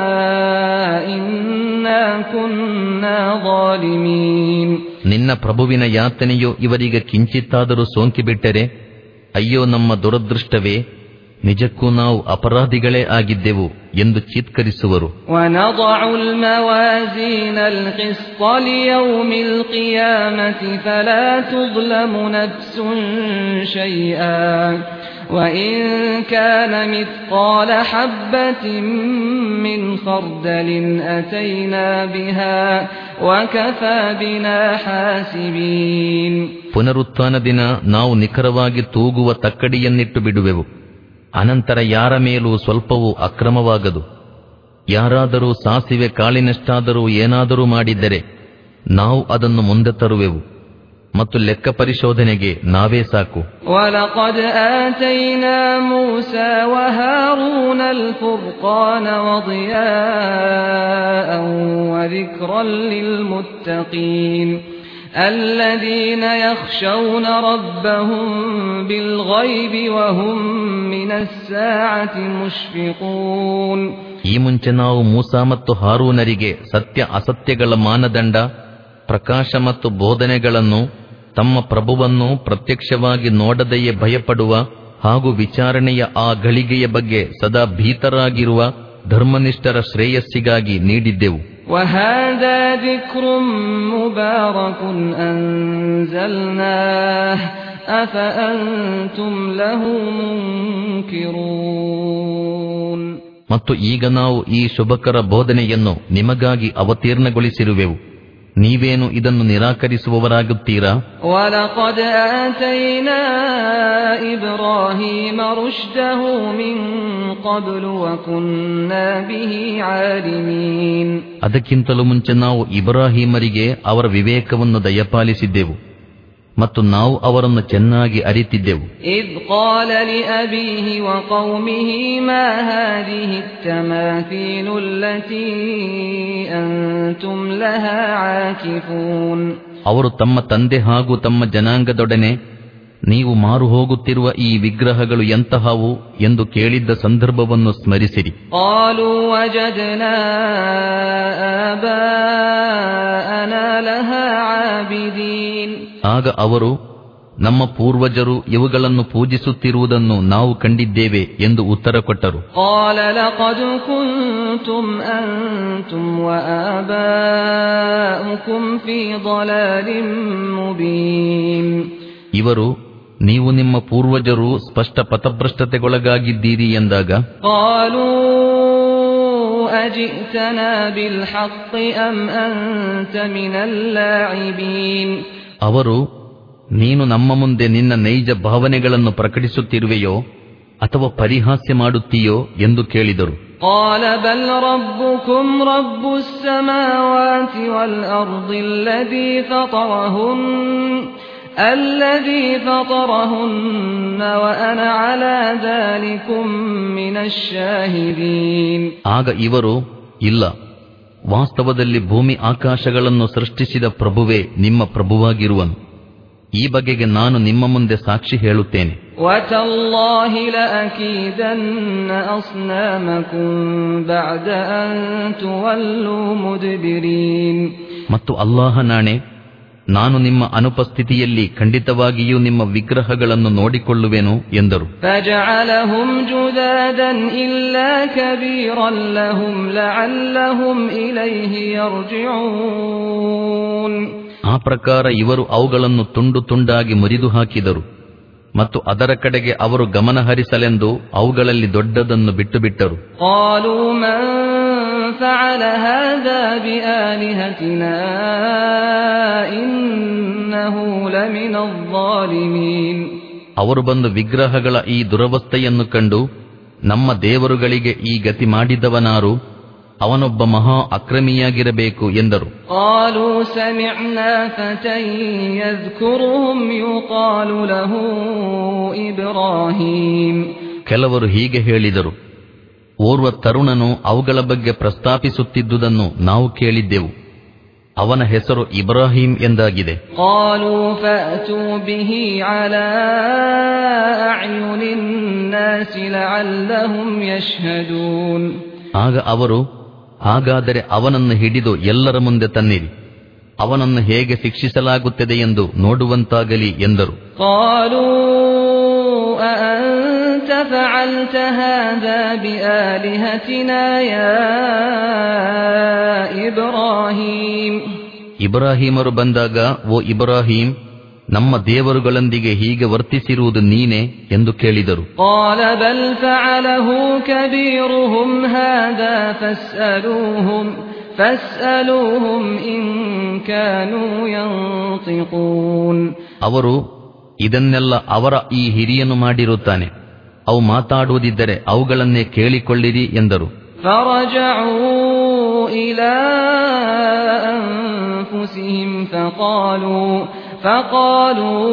إِنَّا كُنَّا ظَالِمِينَ. ನಿನ್ನ ಪ್ರಭುವಿನ ಯಾತನೆಯು ಇವರಿಗೆ ಕಿಂಚಿತ್ತಾದರೂ ಸೋಂಕಿಬಿಟ್ಟರೆ, ಅಯ್ಯೋ ನಮ್ಮ ದುರದೃಷ್ಟವೇ, ನಿಜಕ್ಕೂ ನಾವು ಅಪರಾಧಿಗಳೇ ಆಗಿದ್ದೆವು ಎಂದು ಚೀತ್ಕರಿಸುವರು. وَنَضَعُ الْمَوَازِينَ الْقِسْطَ لِيَوْمِ الْقِيَامَةِ فَلَا تُظْلَمُ نَفْسٌ شَيْئًا وَإِن كَانَ مِثْقَالَ حَبَّةٍ مِّنْ خَرْدَلٍ أَتَيْنَا بِهَا وَكَفَى بِنَا حَاسِبِينَ. ಪುನರುತ್ಥಾನ ದಿನ ನಾವು ನಿಖರವಾಗಿ ತೂಗುವ ತಕ್ಕಡಿಯನ್ನಿಟ್ಟು ಬಿಡುವೆವು. ಅನಂತರ ಯಾರ ಮೇಲೂ ಸ್ವಲ್ಪವೂ ಅಕ್ರಮವಾಗದು. ಯಾರಾದರೂ ಸಾಸಿವೆ ಕಾಳಿನಷ್ಟಾದರೂ ಏನಾದರೂ ಮಾಡಿದ್ದರೆ ನಾವು ಅದನ್ನು ಮುಂದೆ ತರುವೆವು ಮತ್ತು ಲೆಕ್ಕ ಪರಿಶೋಧನೆಗೆ ನಾವೇ ಸಾಕು. وَلَقَدْ آتَيْنَا مُوسَى وَهَارُونَ الْفُرْقَانَ وَضِيَاءً وَذِكْرًا لِلْمُتَّقِينَ الذين يخشون ربهم بالغيب وهم من الساعة مشفقون. ಈ ಮುಂಚೆ ನಾವು ಮೂಸಾ ಮತ್ತು ಹಾರೂನರಿಗೆ ಸತ್ಯ ಅಸತ್ಯಗಳ ಮಾನದಂಡ, ಪ್ರಕಾಶ ಮತ್ತು ಬೋಧನೆಗಳನ್ನು, ತಮ್ಮ ಪ್ರಭುವನ್ನು ಪ್ರತ್ಯಕ್ಷವಾಗಿ ನೋಡದೆಯೇ ಭಯಪಡುವ ಹಾಗೂ ವಿಚಾರಣೆಯ ಆ ಗಳಿಗೆಯ ಬಗ್ಗೆ ಸದಾ ಭೀತರಾಗಿರುವ ಧರ್ಮನಿಷ್ಠರ ಶ್ರೇಯಸ್ಸಿಗಾಗಿ ನೀಡಿದ್ದೆವು. وَهَذَا ذِكْرٌ مُبَارَكٌ أَنزَلْنَاهُ أَفَأَنْتُمْ لَهُ مُنْكِرُونَ. ಮತ್ತು ಈಗ ನಾವು ಈ ಶುಭಕರ ಬೋಧನೆಯನ್ನು ನಿಮಗಾಗಿ ಅವತೀರ್ಣಗೊಳಿಸಿರುವೆವು, ನೀವೇನು ಇದನ್ನು ನಿರಾಕರಿಸುವವರಾಗುತ್ತೀರಾ? وَلَقَدْ آتَيْنَا إِبْرَاهِيمَ رُشْدَهُ مِنْ قَبْلُ وَكُنَّا بِهِ عَالِمِينَ. ಅದಕ್ಕಿಂತಲೂ ಮುಂಚೆ ನಾವು ಇಬ್ರಾಹಿಮರಿಗೆ ಅವರ ವಿವೇಕವನ್ನು ದಯಪಾಲಿಸಿದ್ದೆವು ಮತ್ತು ನಾವು ಅವರನ್ನು ಚೆನ್ನಾಗಿ ಅರಿತಿದ್ದೆವು. إِذْ قَالَ لِأَبِيهِ وَقَوْمِهِ مَا هَذِهِ التَّمَاثِيلُ الَّتِي أَنْتُمْ لَهَا عَاكِفُونَ. ಅವರು ತಮ್ಮ ತಂದೆ ಹಾಗೂ ತಮ್ಮ ಜನಾಂಗದೊಡನೆ, ನೀವು ಮಾರು ಹೋಗುತ್ತಿರುವ ಈ ವಿಗ್ರಹಗಳು ಎಂತಹವು ಎಂದು ಕೇಳಿದ್ದ ಸಂದರ್ಭವನ್ನು ಸ್ಮರಿಸಿರಿ. قَالُوا وَجَدْنَا آبَاءَنَا لَهَا عَابِدِينَ. ಆಗ ಅವರು, ನಮ್ಮ ಪೂರ್ವಜರು ಇವುಗಳನ್ನು ಪೂಜಿಸುತ್ತಿರುವುದನ್ನು ನಾವು ಕಂಡಿದ್ದೇವೆ ಎಂದು ಉತ್ತರ ಕೊಟ್ಟರು. قَالَ لَقَدْ كُنْتُمْ أَنْتُمْ وَآبَاؤُكُمْ فِي ضَلَالٍ مُبِينٍ. ಇವರು, ನೀವು ನಿಮ್ಮ ಪೂರ್ವಜರು ಸ್ಪಷ್ಟ ಪಥಭ್ರಷ್ಟತೆಗೊಳಗಾಗಿದ್ದೀರಿ ಎಂದಾಗ, قَالُوا أَجِئْتَنَا بِالْحَقِّ أَمْ أَنْتَ مِنَ اللاعبين. ಅವರು, ನೀನು ನಮ್ಮ ಮುಂದೆ ನಿನ್ನ ನೈಜ ಭಾವನೆಗಳನ್ನು ಪ್ರಕಟಿಸುತ್ತಿರುವೆಯೋ ಅಥವಾ ಪರಿಹಾಸ್ಯ ಮಾಡುತ್ತೀಯೋ ಎಂದು ಕೇಳಿದರು. قَالَ بَلْ رَبُّكُمْ رَبُّ السَّمَاوَاتِ وَالْأَرْضِ الَّذِي فَطَرَهُنَّ الَّذِي فَطَرَهُنَّ وَأَنَا عَلَى ذَلِكُمْ مِنَ الشَّاهِدِينَ. ಆಗ ಇವರು, ಇಲ್ಲ, ವಾಸ್ತವದಲ್ಲಿ ಭೂಮಿ ಆಕಾಶಗಳನ್ನು ಸೃಷ್ಟಿಸಿದ ಪ್ರಭುವೇ ನಿಮ್ಮ ಪ್ರಭುವಾಗಿರುವನು, ಈ ಬಗೆಗೆ ನಾನು ನಿಮ್ಮ ಮುಂದೆ ಸಾಕ್ಷಿ ಹೇಳುತ್ತೇನೆ. وَتَاللَّهِ لَأَكِيدَنَّ أَصْنَامَكُمْ بَعْدَ أَن تُوَلُّوا مُدْبِرِينَ. ಮತ್ತು ಅಲ್ಲಾಹ ನಾಣೆ, ನಾನು ನಿಮ್ಮ ಅನುಪಸ್ಥಿತಿಯಲ್ಲಿ ಖಂಡಿತವಾಗಿಯೂ ನಿಮ್ಮ ವಿಗ್ರಹಗಳನ್ನು ನೋಡಿಕೊಳ್ಳುವೆನು ಎಂದರು. فَجَعَلَهُمْ جُذَاذًا إِلَّا كَبِيرًا لَهُمْ لَعَلَّهُمْ إِلَيْهِ يَرْجِعُونَ. ಆ ಪ್ರಕಾರ ಇವರು ಅವುಗಳನ್ನು ತುಂಡು ತುಂಡಾಗಿ ಮುರಿದು ಹಾಕಿದರು ಮತ್ತು ಅದರ ಕಡೆಗೆ ಅವರು ಗಮನ ಹರಿಸಲೆಂದು ಅವುಗಳಲ್ಲಿ ದೊಡ್ಡದನ್ನು ಬಿಟ್ಟು ಬಿಟ್ಟರು. قَالُوا مَنْ فَعَلَ هَذَا بِآلِهَتِنَا إِنَّهُ لَمِنَ الظَّالِمِينَ. ಅವರು ಬಂದು ವಿಗ್ರಹಗಳ ಈ ದುರವಸ್ಥೆಯನ್ನು ಕಂಡು, ನಮ್ಮ ದೇವರುಗಳಿಗೆ ಈ ಗತಿ ಮಾಡಿದವನಾರು, ಅವನೊಬ್ಬ ಮಹಾ ಅಕ್ರಮಿಯಾಗಿರಬೇಕು ಎಂದರು. قَالُوا سَمِعْنَا فَتًى يَذْكُرُهُمْ يُقَالُ لَهُ إِبْرَاهِيمُ. ಕೆಲವರು ಹೀಗೆ ಹೇಳಿದರು, ಓರ್ವ ತರುಣನು ಅವುಗಳ ಬಗ್ಗೆ ಪ್ರಸ್ತಾಪಿಸುತ್ತಿದ್ದುದನ್ನು ನಾವು ಕೇಳಿದ್ದೆವು, ಅವನ ಹೆಸರು ಇಬ್ರಾಹಿಂ ಎಂದಾಗಿದೆ. قَالُوا فَأْتُوا بِهِ عَلَى أَعْيُنِ النَّاسِ لَعَلَّهُمْ يَشْهَدُونَ. ಆಗ ಅವರು, ಹಾಗಾದರೆ ಅವನನ್ನು ಹಿಡಿದು ಎಲ್ಲರ ಮುಂದೆ ತನ್ನಿರಿ, ಅವನನ್ನು ಹೇಗೆ ಶಿಕ್ಷಿಸಲಾಗುತ್ತದೆ ಎಂದು ನೋಡುವಂತಾಗಲಿ ಎಂದರು. قَالُوا أَأَنْتَ فَعَلْتَ هَذَا بِآلِهَتِنَا يَا إِبْرَاهِيمُ. ಇಬ್ರಾಹಿಮರು ಬಂದಾಗ, ಓ ಇಬ್ರಾಹಿಂ, ನಮ್ಮ ದೇವರುಗಳೊಂದಿಗೆ ಹೀಗೆ ವರ್ತಿಸಿರುವುದು ನೀನೆ ಎಂದು ಕೇಳಿದರು. قَالَ بَلْ فَعَلَهُ كَبِيرُهُمْ هَذَا فَاسْأَلُوهُمْ فَاسْأَلُوهُمْ إِن كَانُوا يَنطِقُونَ. ಅವರು, ಇದನ್ನೆಲ್ಲ ಅವರ ಈ ಹಿರಿಯನು ಮಾಡಿರುತ್ತಾನೆ, ಅವು ಮಾತಾಡುವುದಿದ್ದರೆ ಅವುಗಳನ್ನೇ ಕೇಳಿಕೊಳ್ಳಿರಿ ಎಂದರು. فَرَجَعُوا إِلَى أَنفُسِهِمْ فَقَالُوا فَقَالُوا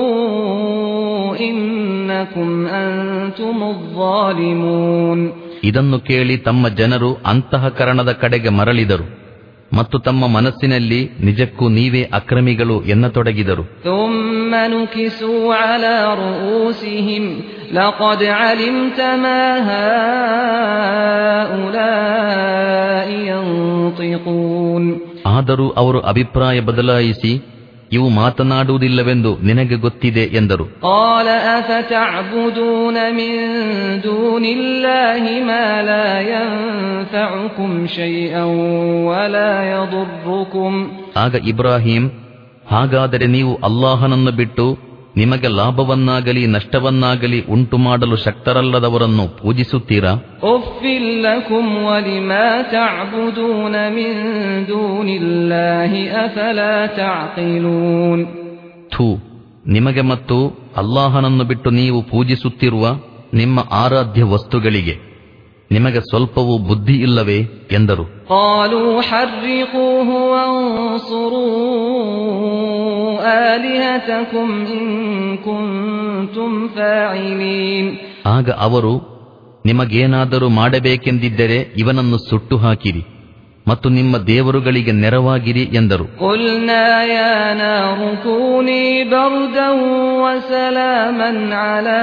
إِنَّكُمْ أَنْتُمُ الظَّالِمُونَ. ಇದನ್ನು ಕೇಳಿ ತಮ್ಮ ಜನರು ಅಂತಃಕರಣದ ಕಡೆಗೆ ಮರಳಿದರು ಮತ್ತು ತಮ್ಮ ಮನಸ್ಸಿನಲ್ಲಿ ನಿಜಕ್ಕೂ ನೀವೇ ಅಕ್ರಮಿಗಳು ಎನ್ನತೊಡಗಿದರು. ثم نكسوا على رؤوسهم لقد علمت ما هؤلاء ينطقون. ಆದರೂ ಅವರು ಅಭಿಪ್ರಾಯ ಬದಲಾಯಿಸಿ ಇವು ಮಾತನಾಡುವುದಿಲ್ಲವೆಂದು ನಿನಗೆ ಗೊತ್ತಿದೆ ಎಂದರು. قال أفتعبدون من دون الله ما لا ينفعكم شيئا ولا يضركم. ಆಗ ಇಬ್ರಾಹಿಂ, ಹಾಗಾದರೆ ನೀವು ಅಲ್ಲಾಹನನ್ನು ಬಿಟ್ಟು ನಿಮಗೆ ಲಾಭವನ್ನಾಗಲಿ ನಷ್ಟವನ್ನಾಗಲಿ ಉಂಟು ಮಾಡಲು ಶಕ್ತರಲ್ಲದವರನ್ನು ಪೂಜಿಸುತ್ತೀರಾ? ಉಫ್ಫಿಲ್ ಲಕುಂ ವಲಿಮಾ ತಅಬುದೂನ ಮಿನ್ ದೂನಿಲ್ಲಾಹಿ ಅಫಲಾ ತಅಕಿಲೂನ್. ಥೂ, ನಿಮಗೆ ಮತ್ತು ಅಲ್ಲಾಹನನ್ನು ಬಿಟ್ಟು ನೀವು ಪೂಜಿಸುತ್ತಿರುವ ನಿಮ್ಮ ಆರಾಧ್ಯ ವಸ್ತುಗಳಿಗೆ ನಿಮಗೆ ಸ್ವಲ್ಪವೂ ಬುದ್ಧಿ ಇಲ್ಲವೇ ಎಂದರು. ಕಾಲೂ ಹರ್ರಿಕೂಹು ವನ್ಸುರೂ ಆಲಿಹತಕುಂ ಇನ್ ಕುಂತುಂ ಫಾಯಿಲೀನ್. ಆಗ ಅವರು, ನಿಮಗೇನಾದರೂ ಮಾಡಬೇಕೆಂದಿದ್ದರೆ ಇವನನ್ನು ಸುಟ್ಟು ಹಾಕಿರಿ ಮತ್ತು ನಿಮ್ಮ ದೇವರುಗಳಿಗೆ ನೆರವಾಗಿರಿ ಎಂದರು. ಕುಲ್ನಾ ಯಾ ನಾರು ಕೂನಿ ಬರ್ದನ್ ವಸಲಾಮನ್ ಅಲಾ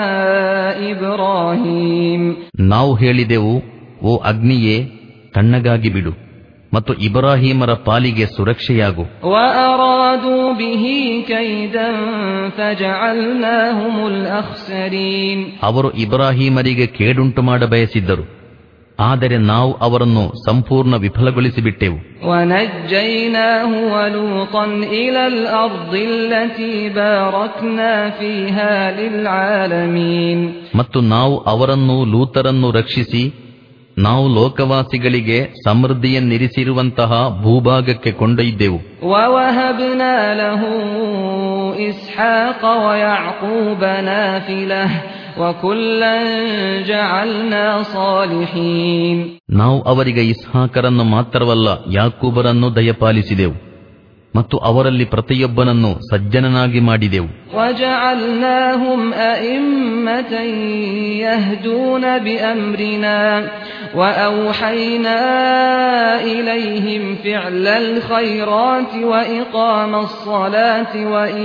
ಇಬ್ರಾಹೀಂ. ನಾವು ಹೇಳಿದೆವು, ಓ ಅಗ್ನಿಯೇ ತಣ್ಣಗಾಗಿ ಬಿಡು ಮತ್ತು ಇಬ್ರಾಹೀಮರ ಪಾಲಿಗೆ ಸುರಕ್ಷೆಯಾಗು. ವಅರಾದೂ ಬಿಹಿ ಕೈದನ್ ಫಜಅಲ್ನಾಹುಮುಲ್ ಅಖ್ಸರೀನ್. ಅವರು ಇಬ್ರಾಹೀಮರಿಗೆ ಕೇಡುಂಟು ಮಾಡ ಬಯಸಿದ್ದರು, ಆದರೆ ನಾವು ಅವರನ್ನು ಸಂಪೂರ್ಣ ವಿಫಲಗೊಳಿಸಿಬಿಟ್ಟೆವು. ವನಜ್ಜೈನಾಹು ವಲೂತನ್ ಇಲಲ್ ಅರ್ದಿಲ್ಲತೀ ಬಾರಕ್ನಾ ಫೀಹಾ ಲಿಲ್ಆಲಮೀನ್. ಮತ್ತು ನಾವು ಅವರನ್ನು ಲೂತರನ್ನು ರಕ್ಷಿಸಿ ನಾವು ಲೋಕವಾಸಿಗಳಿಗೆ ಸಮೃದ್ಧಿಯನ್ನಿರಿಸಿರುವಂತಹ ಭೂಭಾಗಕ್ಕೆ ಕೊಂಡೊಯ್ದೆವು. ವವಹಬ್ನಾ ಲಹು ಇಸ್ಹಾಕ ವಯಅಕೂಬ ನಾಫಿಲಹ್ ವಕುಲ್ಲನ್ ಜಅಲ್ನಾ ಸಾಲಿಹೀನ್. ನಾವು ಅವರಿಗೆ ಇಸ್ಹಾಕರನ್ನು ಮಾತ್ರವಲ್ಲ ಯಾಕೂಬರನ್ನು ದಯಪಾಲಿಸಿದೆವು ಮತ್ತು ಅವರಲ್ಲಿ ಪ್ರತಿಯೊಬ್ಬನನ್ನು ಸಜ್ಜನನಾಗಿ ಮಾಡಿದೆವು. ವಜಅಲ್ನಾಹುಂ ಅಇಮ್ಮತನ್ ಯಹ್ದೂನ ಬಿಅಮ್ರಿನಾ ವಔಹೈನಾ ಇಲೈಹಿಂ ಫಿಅಲಲ್ ಖೈರಾತಿ ವಇಕಾಮಸ್ ಸಲಾತಿ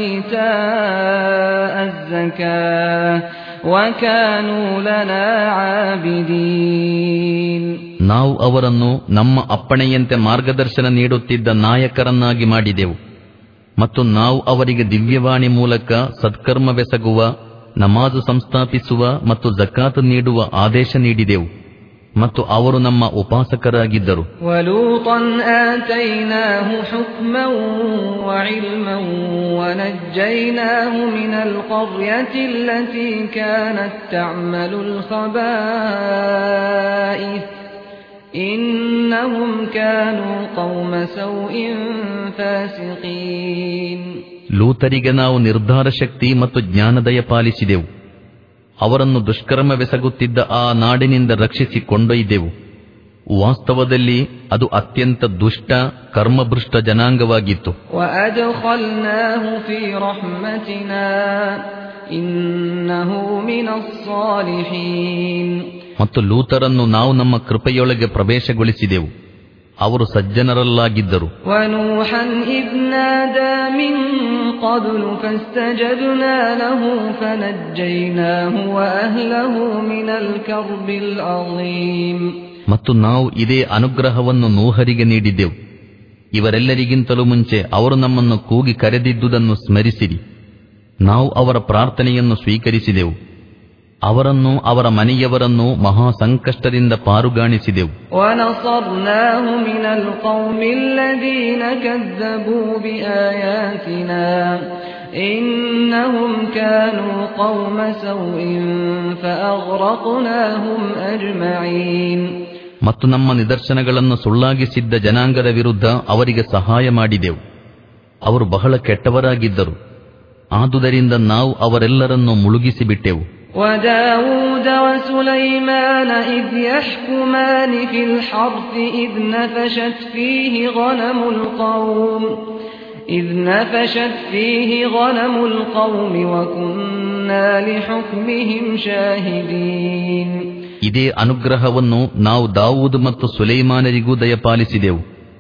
ವಈತಾಅಜ್ ಝಕಾತ್ ವಕಾನೂ ಲನಾ ಆಬಿದೀನ್. ನಾವು ಅವರನ್ನು ನಮ್ಮ ಅಪ್ಪಣೆಯಂತೆ ಮಾರ್ಗದರ್ಶನ ನೀಡುತ್ತಿದ್ದ ನಾಯಕರನ್ನಾಗಿ ಮಾಡಿದೆವು ಮತ್ತು ನಾವು ಅವರಿಗೆ ದಿವ್ಯವಾಣಿ ಮೂಲಕ ಸತ್ಕರ್ಮವೆಸಗುವ, ನಮಾಜು ಸಂಸ್ಥಾಪಿಸುವ ಮತ್ತು ಜಕಾತ್ ನೀಡುವ ಆದೇಶ ನೀಡಿದೆವು ಮತ್ತು ಅವರು ನಮ್ಮ ಉಪಾಸಕರಾಗಿದ್ದರು. ವಲೂತನ್ ಆತೈನಾಹು ಹುಕ್ಮನ್ ವಇಲ್ಮನ್ ವನಜ್ಜೈನಾಹು ಮಿನಲ್ ಕರ್ಯತಿಲ್ಲತೀ ಕಾನತ್ ತಅಮಲುಲ್ ಖಬಾಯಿಸ್ ಇನ್ನಹುಂ ಕಾನೂ ಕೌಮ ಸೌಇನ್ ಫಾಸಿಕೀನ್. ಲೂತರಿಗೆ ನಾವು ನಿರ್ಧಾರ ಶಕ್ತಿ ಮತ್ತು ಜ್ಞಾನದಯ ಪಾಲಿಸಿದೆವು. ಅವರನ್ನು ದುಷ್ಕರ್ಮವೆಸಗುತ್ತಿದ್ದ ಆ ನಾಡಿನಿಂದ ರಕ್ಷಿಸಿ ಕೊಂಡೊಯ್ದೆವು. ವಾಸ್ತವದಲ್ಲಿ ಅದು ಅತ್ಯಂತ ದುಷ್ಟ ಕರ್ಮಭೃಷ್ಟ ಜನಾಂಗವಾಗಿತ್ತು. ವಅದ್ಖಲ್ನಾಹು ಫೀ ರಹ್ಮತಿನಾ ಇನ್ನಹು ಮಿನಸ್ ಸಾಲಿಹೀನ್. ಮತ್ತು ಲೂತರನ್ನು ನಾವು ನಮ್ಮ ಕೃಪೆಯೊಳಗೆ ಪ್ರವೇಶಗೊಳಿಸಿದೆವು, ಅವರು ಸಜ್ಜನರಲ್ಲಾಗಿದ್ದರು. ವನೂಹನ್ ಇದ್ ನಾದಾ ಮಿನ್ قبل فاستجبنا له فنجيناه وأهله من الكرب العظيم. ಮತ್ತು ನಾವು ಇದೇ ಅನುಗ್ರಹವನ್ನು ನೂಹರಿಗೆ ನೀಡಿದ್ದೆವು. ಇವರೆಲ್ಲರಿಗಿಂತಲೂ ಮುಂಚೆ ಅವರು ನಮ್ಮನ್ನು ಕೂಗಿ ಕರೆದಿದ್ದುದನ್ನು ಸ್ಮರಿಸಿರಿ. ನಾವು ಅವರ ಪ್ರಾರ್ಥನೆಯನ್ನು ಸ್ವೀಕರಿಸಿದೆವು, ಅವರನ್ನು ಅವರ ಮನೆಯವರನ್ನು ಮಹಾ ಸಂಕಷ್ಟದಿಂದ ಪಾರುಗಾಣಿಸಿದೆವು. ವನಸರ್ನಾಹು ಮಿನಲ್ ಕೌಮಿಲ್ಲದೀನ ಕಜ್ಜಬೂ ಬಿಆಯಾತಿನಾ ಇನ್ನಹುಂ ಕಾನೂ ಕೌಮ ಸೌಇನ್ ಫಅಗ್ರಕ್ನಾಹುಂ ಅಜ್ಮഈನ್. ಮತ್ತು ನಮ್ಮ ನಿದರ್ಶನಗಳನ್ನು ಸುಳ್ಳಾಗಿಸಿದ್ದ ಜನಾಂಗದ ವಿರುದ್ಧ ಅವರಿಗೆ ಸಹಾಯ ಮಾಡಿದೆವು, ಅವರು ಬಹಳ ಕೆಟ್ಟವರಾಗಿದ್ದರು. ಆದುದರಿಂದ ನಾವು ಅವರೆಲ್ಲರನ್ನು ಮುಳುಗಿಸಿಬಿಟ್ಟೆವು. وداود وسليمان إذ يحكمان في الحرث إذ نفشت فيه غنم القوم إذ نفشت فيه غنم القوم وكنا لحكمهم شاهدين. ಇದೇ ಅನುಗ್ರಹವನ್ನು ನಾವು ದಾವೂದ್ ಮತ್ತು ಸುಲೈಮಾನರಿಗೂ ದಯಪಾಲಿಸಿದೆವು.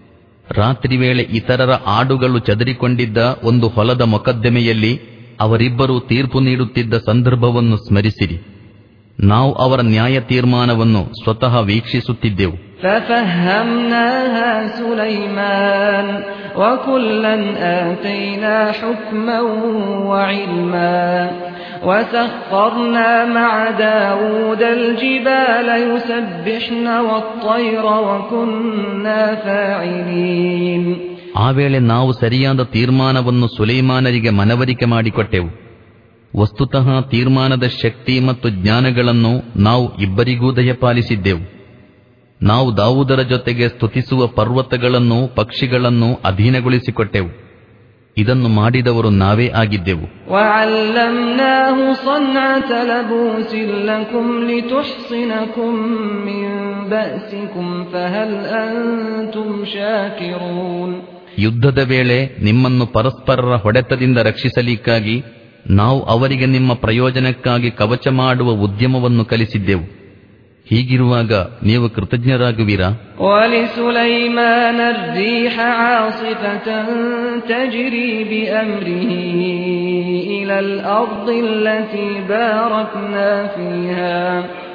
ರಾತ್ರಿ ವೇಳೆ ಇತರರ ಆಡುಗಳು ಚದರಿಕೊಂಡಿದ್ದ ಒಂದು ಹೊಲದ ಮೊಕದ್ದಮೆಯಲ್ಲಿ ಅವರಿಬ್ಬರೂ ತೀರ್ಪು ನೀಡುತ್ತಿದ್ದ ಸಂದರ್ಭವನ್ನು ಸ್ಮರಿಸಿರಿ. ನಾವು ಅವರ ನ್ಯಾಯ ತೀರ್ಮಾನವನ್ನು ಸ್ವತಃ ವೀಕ್ಷಿಸುತ್ತಿದ್ದೆವು. فَفَهَّمْنَاهَا سُلَيْمَانَ وَكُلًّا آتَيْنَا حُكْمًا وَعِلْمًا وَسَخَّرْنَا مَعَ دَاوُودَ الْجِبَالَ يُسَبِّحْنَ وَالطَّيْرَ وَكُنَّا فَاعِلِينَ. ಆ ವೇಳೆ ನಾವು ಸರಿಯಾದ ತೀರ್ಮಾನವನ್ನು ಸುಲೈಮಾನರಿಗೆ ಮನವರಿಕೆ ಮಾಡಿಕೊಟ್ಟೆವು. ವಸ್ತುತಃ ತೀರ್ಮಾನದ ಶಕ್ತಿ ಮತ್ತು ಜ್ಞಾನಗಳನ್ನು ನಾವು ಇಬ್ಬರಿಗೂ ದಯಪಾಲಿಸಿದ್ದೆವು. ನಾವು ದಾವೂದರ ಜೊತೆಗೆ ಸ್ತುತಿಸುವ ಪರ್ವತಗಳನ್ನು ಪಕ್ಷಿಗಳನ್ನು ಅಧೀನಗೊಳಿಸಿಕೊಟ್ಟೆವು. ಇದನ್ನು ಮಾಡಿದವರು ನಾವೇ ಆಗಿದ್ದೆವು. وَعَلَّمْنَاهُ صَنْعَةَ لَبُوسٍ لَكُمْ لِتُحْصِنَكُم مِّن بَأْسِكُمْ فَهَلْ أَنتُمْ شَاكِرُونَ. ಯುದ್ಧದ ವೇಳೆ ನಿಮ್ಮನ್ನು ಪರಸ್ಪರರ ಹೊಡೆತದಿಂದ ರಕ್ಷಿಸಲಿಕ್ಕಾಗಿ ನಾವು ಅವರಿಗೆ ನಿಮ್ಮ ಪ್ರಯೋಜನಕ್ಕಾಗಿ ಕವಚ ಮಾಡುವ ಉದ್ಯಮವನ್ನು ಕಲಿಸಿದ್ದೆವು. ಹೀಗಿರುವಾಗ ನೀವು ಕೃತಜ್ಞರಾಗುವಿರಾ? وَلِسُلَيْمَانَ الرِّيحَ عَاصِفَةً تَجْرِي بِأَمْرِهِ إِلَى الْأَرْضِ الَّتِي بَارَكْنَا فِيهَا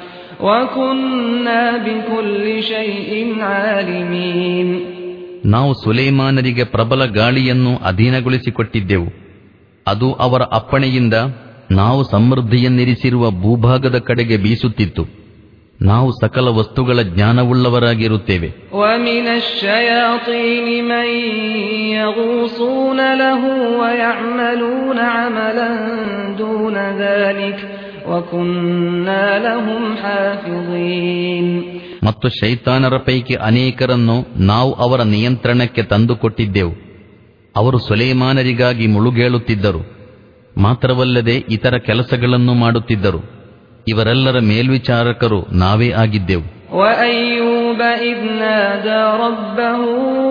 وَكُنَّا بِكُلِّ شَيْءٍ عَالِمِينَ. ನಾವು ಸುಲೈಮಾನರಿಗೆ ಪ್ರಬಲ ಗಾಳಿಯನ್ನು ಅಧೀನಗೊಳಿಸಿಕೊಟ್ಟಿದ್ದೆವು. ಅದು ಅವರ ಅಪ್ಪಣೆಯಿಂದ ನಾವು ಸಮೃದ್ಧಿಯನ್ನಿರಿಸಿರುವ ಭೂಭಾಗದ ಕಡೆಗೆ ಬೀಸುತ್ತಿತ್ತು. ನಾವು ಸಕಲ ವಸ್ತುಗಳ ಜ್ಞಾನವುಳ್ಳವರಾಗಿರುತ್ತೇವೆ. وَمِنَ الشَّيَاطِينِ مَن يَغُوصُونَ لَهُ وَيَعْمَلُونَ عَمَلًا دُونَ ذَلِكَ وَكُنَّا لَهُمْ حَافِظِينَ. ಮತ್ತು ಶೈತಾನರ ಪೈಕಿ ಅನೇಕರನ್ನು ನಾವು ಅವರ ನಿಯಂತ್ರಣಕ್ಕೆ ತಂದುಕೊಟ್ಟಿದ್ದೆವು. ಅವರು ಸುಲೈಮಾನರಿಗಾಗಿ ಮುಳುಗೇಳುತ್ತಿದ್ದರು. ಮಾತ್ರವಲ್ಲದೆ ಇತರ ಕೆಲಸಗಳನ್ನು ಮಾಡುತ್ತಿದ್ದರು. ಇವರೆಲ್ಲರ ಮೇಲ್ವಿಚಾರಕರು ನಾವೇ ಆಗಿದ್ದೆವು. وَأَيُّوبَ إِذْ نَادَى رَبَّهُ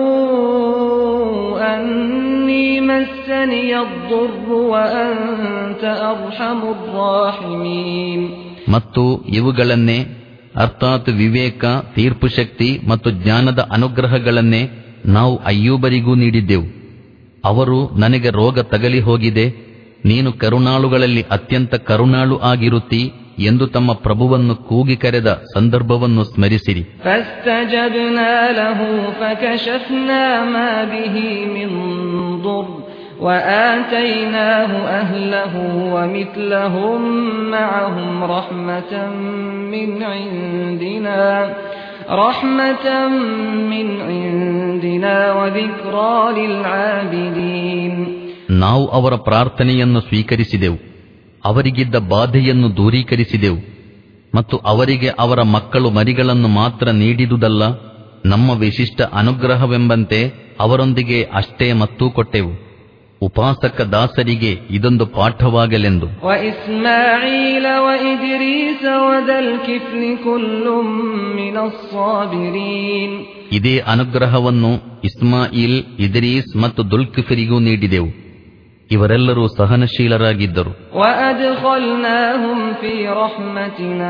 أَنِّي مَسَّنِيَ الضُّرُّ وَأَنْتَ أَرْحَمُ الرَّاحِمِينَ. ಮತ್ತು ಇವುಗಳನ್ನೇ ಅರ್ಥಾತ್ ವಿವೇಕ, ತೀರ್ಪು ಶಕ್ತಿ ಮತ್ತು ಜ್ಞಾನದ ಅನುಗ್ರಹಗಳನ್ನೇ ನಾವು ಅಯ್ಯೂಬರಿಗೂ ನೀಡಿದ್ದೆವು. ಅವರು ನನಗೆ ರೋಗ ತಗಲಿ ಹೋಗಿದೆ, ನೀನು ಕರುಣಾಳುಗಳಲ್ಲಿ ಅತ್ಯಂತ ಕರುಣಾಳು ಆಗಿರುತ್ತಿ ಎಂದು ತಮ್ಮ ಪ್ರಭುವನ್ನು ಕೂಗಿ ಕರೆದ ಸಂದರ್ಭವನ್ನು ಸ್ಮರಿಸಿರಿ. فَاسْتَجَبْنَا لَهُ فَكَشَفْنَا مَا بِهِ مِنْ ضُرٍّ وَآتَيْنَاهُ أَهْلَهُ وَمِثْلَهُمْ مَعَهُمْ رَحْمَةً مِّنْ عِنْدِنَا رَحْمَةً مِّنْ عِنْدِنَا وَذِكْرَى لِلْعَابِدِينَ. ನಾವು ಅವರ ಪ್ರಾರ್ಥನೆಯನ್ನು ಸ್ವೀಕರಿಸಿದೆವು, ಅವರಿಗಿದ್ದ ಬಾಧೆಯನ್ನು ದೂರೀಕರಿಸಿದೆವು ಮತ್ತು ಅವರಿಗೆ ಅವರ ಮಕ್ಕಳು ಮರಿಗಳನ್ನು ಮಾತ್ರ ನೀಡಿದುದಲ್ಲ, ನಮ್ಮ ವಿಶಿಷ್ಟ ಅನುಗ್ರಹವೆಂಬಂತೆ ಅವರೊಂದಿಗೆ ಅಷ್ಟೇ ಮತ್ತೂ ಕೊಟ್ಟೆವು. ಉಪಾಸಕ ದಾಸರಿಗೆ ಇದೊಂದು ಪಾಠವಾಗಲೆಂದು. وَإِسْمَاعِيلَ وَإِدْرِيسَ وَذَا الْكِفْلِ كُلٌّ مِّنَ الصَّابِرِينَ. ಇದೇ ಅನುಗ್ರಹವನ್ನು ಇಸ್ಮಾಯಿಲ್, ಇದ್ರೀಸ್ ಮತ್ತು ದುಲ್ಕಿಫರಿಗೂ ನೀಡಿದೆವು. ಇವರೆಲ್ಲರೂ ಸಹನಶೀಲರಾಗಿದ್ದರು. وَأَدْخَلْنَاهُمْ فِي رَحْمَتِنَا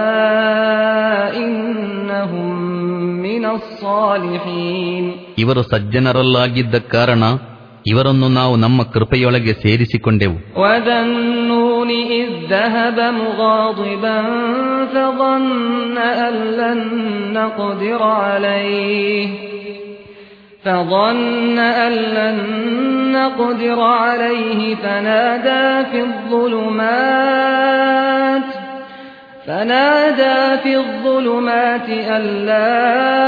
إِنَّهُمْ مِنَ الصَّالِحِينَ. ಇವರು ಸಜ್ಜನರಲ್ಲಾಗಿದ್ದ ಕಾರಣ ಇವರನ್ನು ನಾವು ನಮ್ಮ ಕೃಪೆಯೊಳಗೆ ಸೇರಿಸಿಕೊಂಡೆವು. وَذَا النُّونِ إِذ ذَّهَبَ مُغَاضِبًا فَظَنَّ أَن لَّن نَّقْدِرَ عَلَيْهِ فظن أن لن نقدر عليه فنادى في الظلمات فنادى في الظلمات أن لا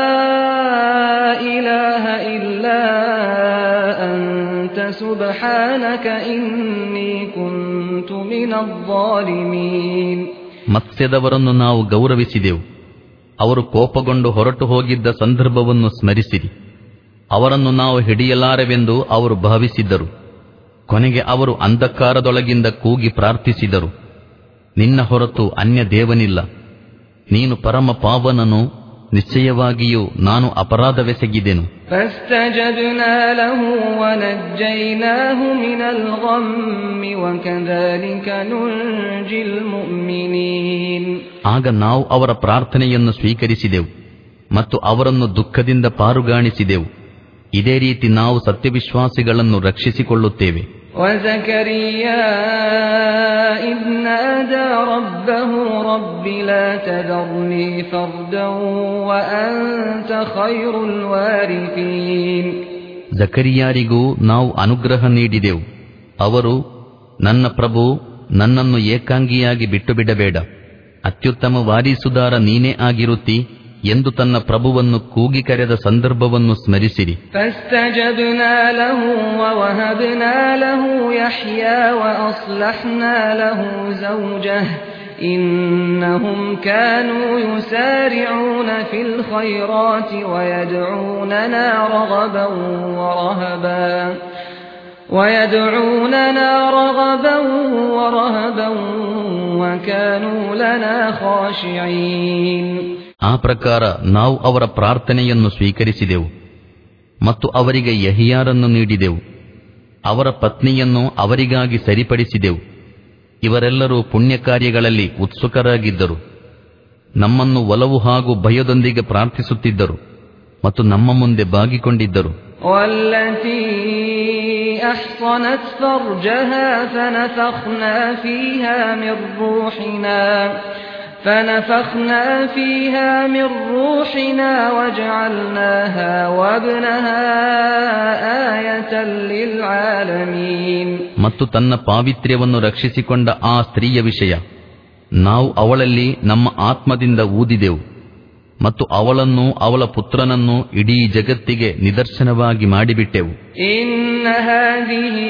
إله إلا أنت سبحانك إني كنت من الظالمين. ಮತ್ಸ್ಯದವರನ್ನು ನಾವು ಗೌರವಿಸಿದೆವು. ಅವರು ಕೋಪಗೊಂಡು ಹೊರಟು ಹೋಗಿದ್ದ ಸಂದರ್ಭವನ್ನು ಸ್ಮರಿಸಿರಿ. ಅವರನ್ನು ನಾವು ಹಿಡಿಯಲಾರೆವೆಂದು ಅವರು ಭಾವಿಸಿದ್ದರು. ಕೊನೆಗೆ ಅವರು ಅಂಧಕಾರದೊಳಗಿಂದ ಕೂಗಿ ಪ್ರಾರ್ಥಿಸಿದರು, ನಿನ್ನ ಹೊರತು ಅನ್ಯ ದೇವನಿಲ್ಲ, ನೀನು ಪರಮ ಪಾವನನು, ನಿಶ್ಚಯವಾಗಿಯೂ ನಾನು ಅಪರಾಧವೆಸಗಿದೆನು. فاستجبنا له ونجيناه من الغم وكذلك ننجي المؤمنين. ಆಗ ನಾವು ಅವರ ಪ್ರಾರ್ಥನೆಯನ್ನು ಸ್ವೀಕರಿಸಿದೆವು ಮತ್ತು ಅವರನ್ನು ದುಃಖದಿಂದ ಪಾರುಗಾಣಿಸಿದೆವು. ಇದೇ ರೀತಿ ನಾವು ಸತ್ಯವಿಶ್ವಾಸಿಗಳನ್ನು ರಕ್ಷಿಸಿಕೊಳ್ಳುತ್ತೇವೆ. وزكريا إذ نادى ربه رب لا تذرني فردا وأنت خير الوارثين. ಜಕರಿಯಾರಿಗೂ ನಾವು ಅನುಗ್ರಹ ನೀಡಿದೆವು. ಅವರು, ನನ್ನ ಪ್ರಭು, ನನ್ನನ್ನು ಏಕಾಂಗಿಯಾಗಿ ಬಿಟ್ಟು ಬಿಡಬೇಡ, ಅತ್ಯುತ್ತಮ ವಾರಿಸುದಾರ ನೀನೇ ಆಗಿರುತ್ತಿ ಎಂದು ತನ್ನ ಪ್ರಭುವನ್ನು ಕೂಗಿ ಕರೆದ ಸಂದರ್ಭವನ್ನು ಸ್ಮರಿಸಿರಿ. فاستجبنا له ووهبنا له يحيى وأصلحنا له زوجه إنهم كانوا يسارعون في الخيرات ويدعوننا رغبا ورهبا ويدعوننا رغبا ورهبا وكانوا لنا خاشعين. ಆ ಪ್ರಕಾರ ನಾವು ಅವರ ಪ್ರಾರ್ಥನೆಯನ್ನು ಸ್ವೀಕರಿಸಿದೆವು ಮತ್ತು ಅವರಿಗೆ ಯಹಿಯಾರನ್ನು ನೀಡಿದೆವು. ಅವರ ಪತ್ನಿಯನ್ನು ಅವರಿಗಾಗಿ ಸರಿಪಡಿಸಿದೆವು. ಇವರೆಲ್ಲರೂ ಪುಣ್ಯ ಕಾರ್ಯಗಳಲ್ಲಿ ಉತ್ಸುಕರಾಗಿದ್ದರು. ನಮ್ಮನ್ನು ಒಲವು ಹಾಗೂ ಭಯದೊಂದಿಗೆ ಪ್ರಾರ್ಥಿಸುತ್ತಿದ್ದರು ಮತ್ತು ನಮ್ಮ ಮುಂದೆ ಬಾಗಿಕೊಂಡಿದ್ದರು. والتي أحصنت فرجها فنفخنا فيها من روحنا فنفخنا فيها من روحنا وجعلناها وابنها آية للعالمين. ಮತ್ತು ತನ್ನ ಪಾವಿತ್ರ್ಯವನ್ನು ರಕ್ಷಿಸಿಕೊಂಡ ಆ ಸ್ತ್ರೀಯ ವಿಷಯ, ನಾವು ಅವಳಲ್ಲಿ ನಮ್ಮ ಆತ್ಮದಿಂದ ಊದಿದೆವು ಮತ್ತು ಅವಳನ್ನು ಅವಳ ಪುತ್ರನನ್ನು ಇಡೀ ಜಗತ್ತಿಗೆ ನಿದರ್ಶನವಾಗಿ ಮಾಡಿಬಿಟ್ಟೆವು. ಇನ್ನ ಹಾದಿಹಿ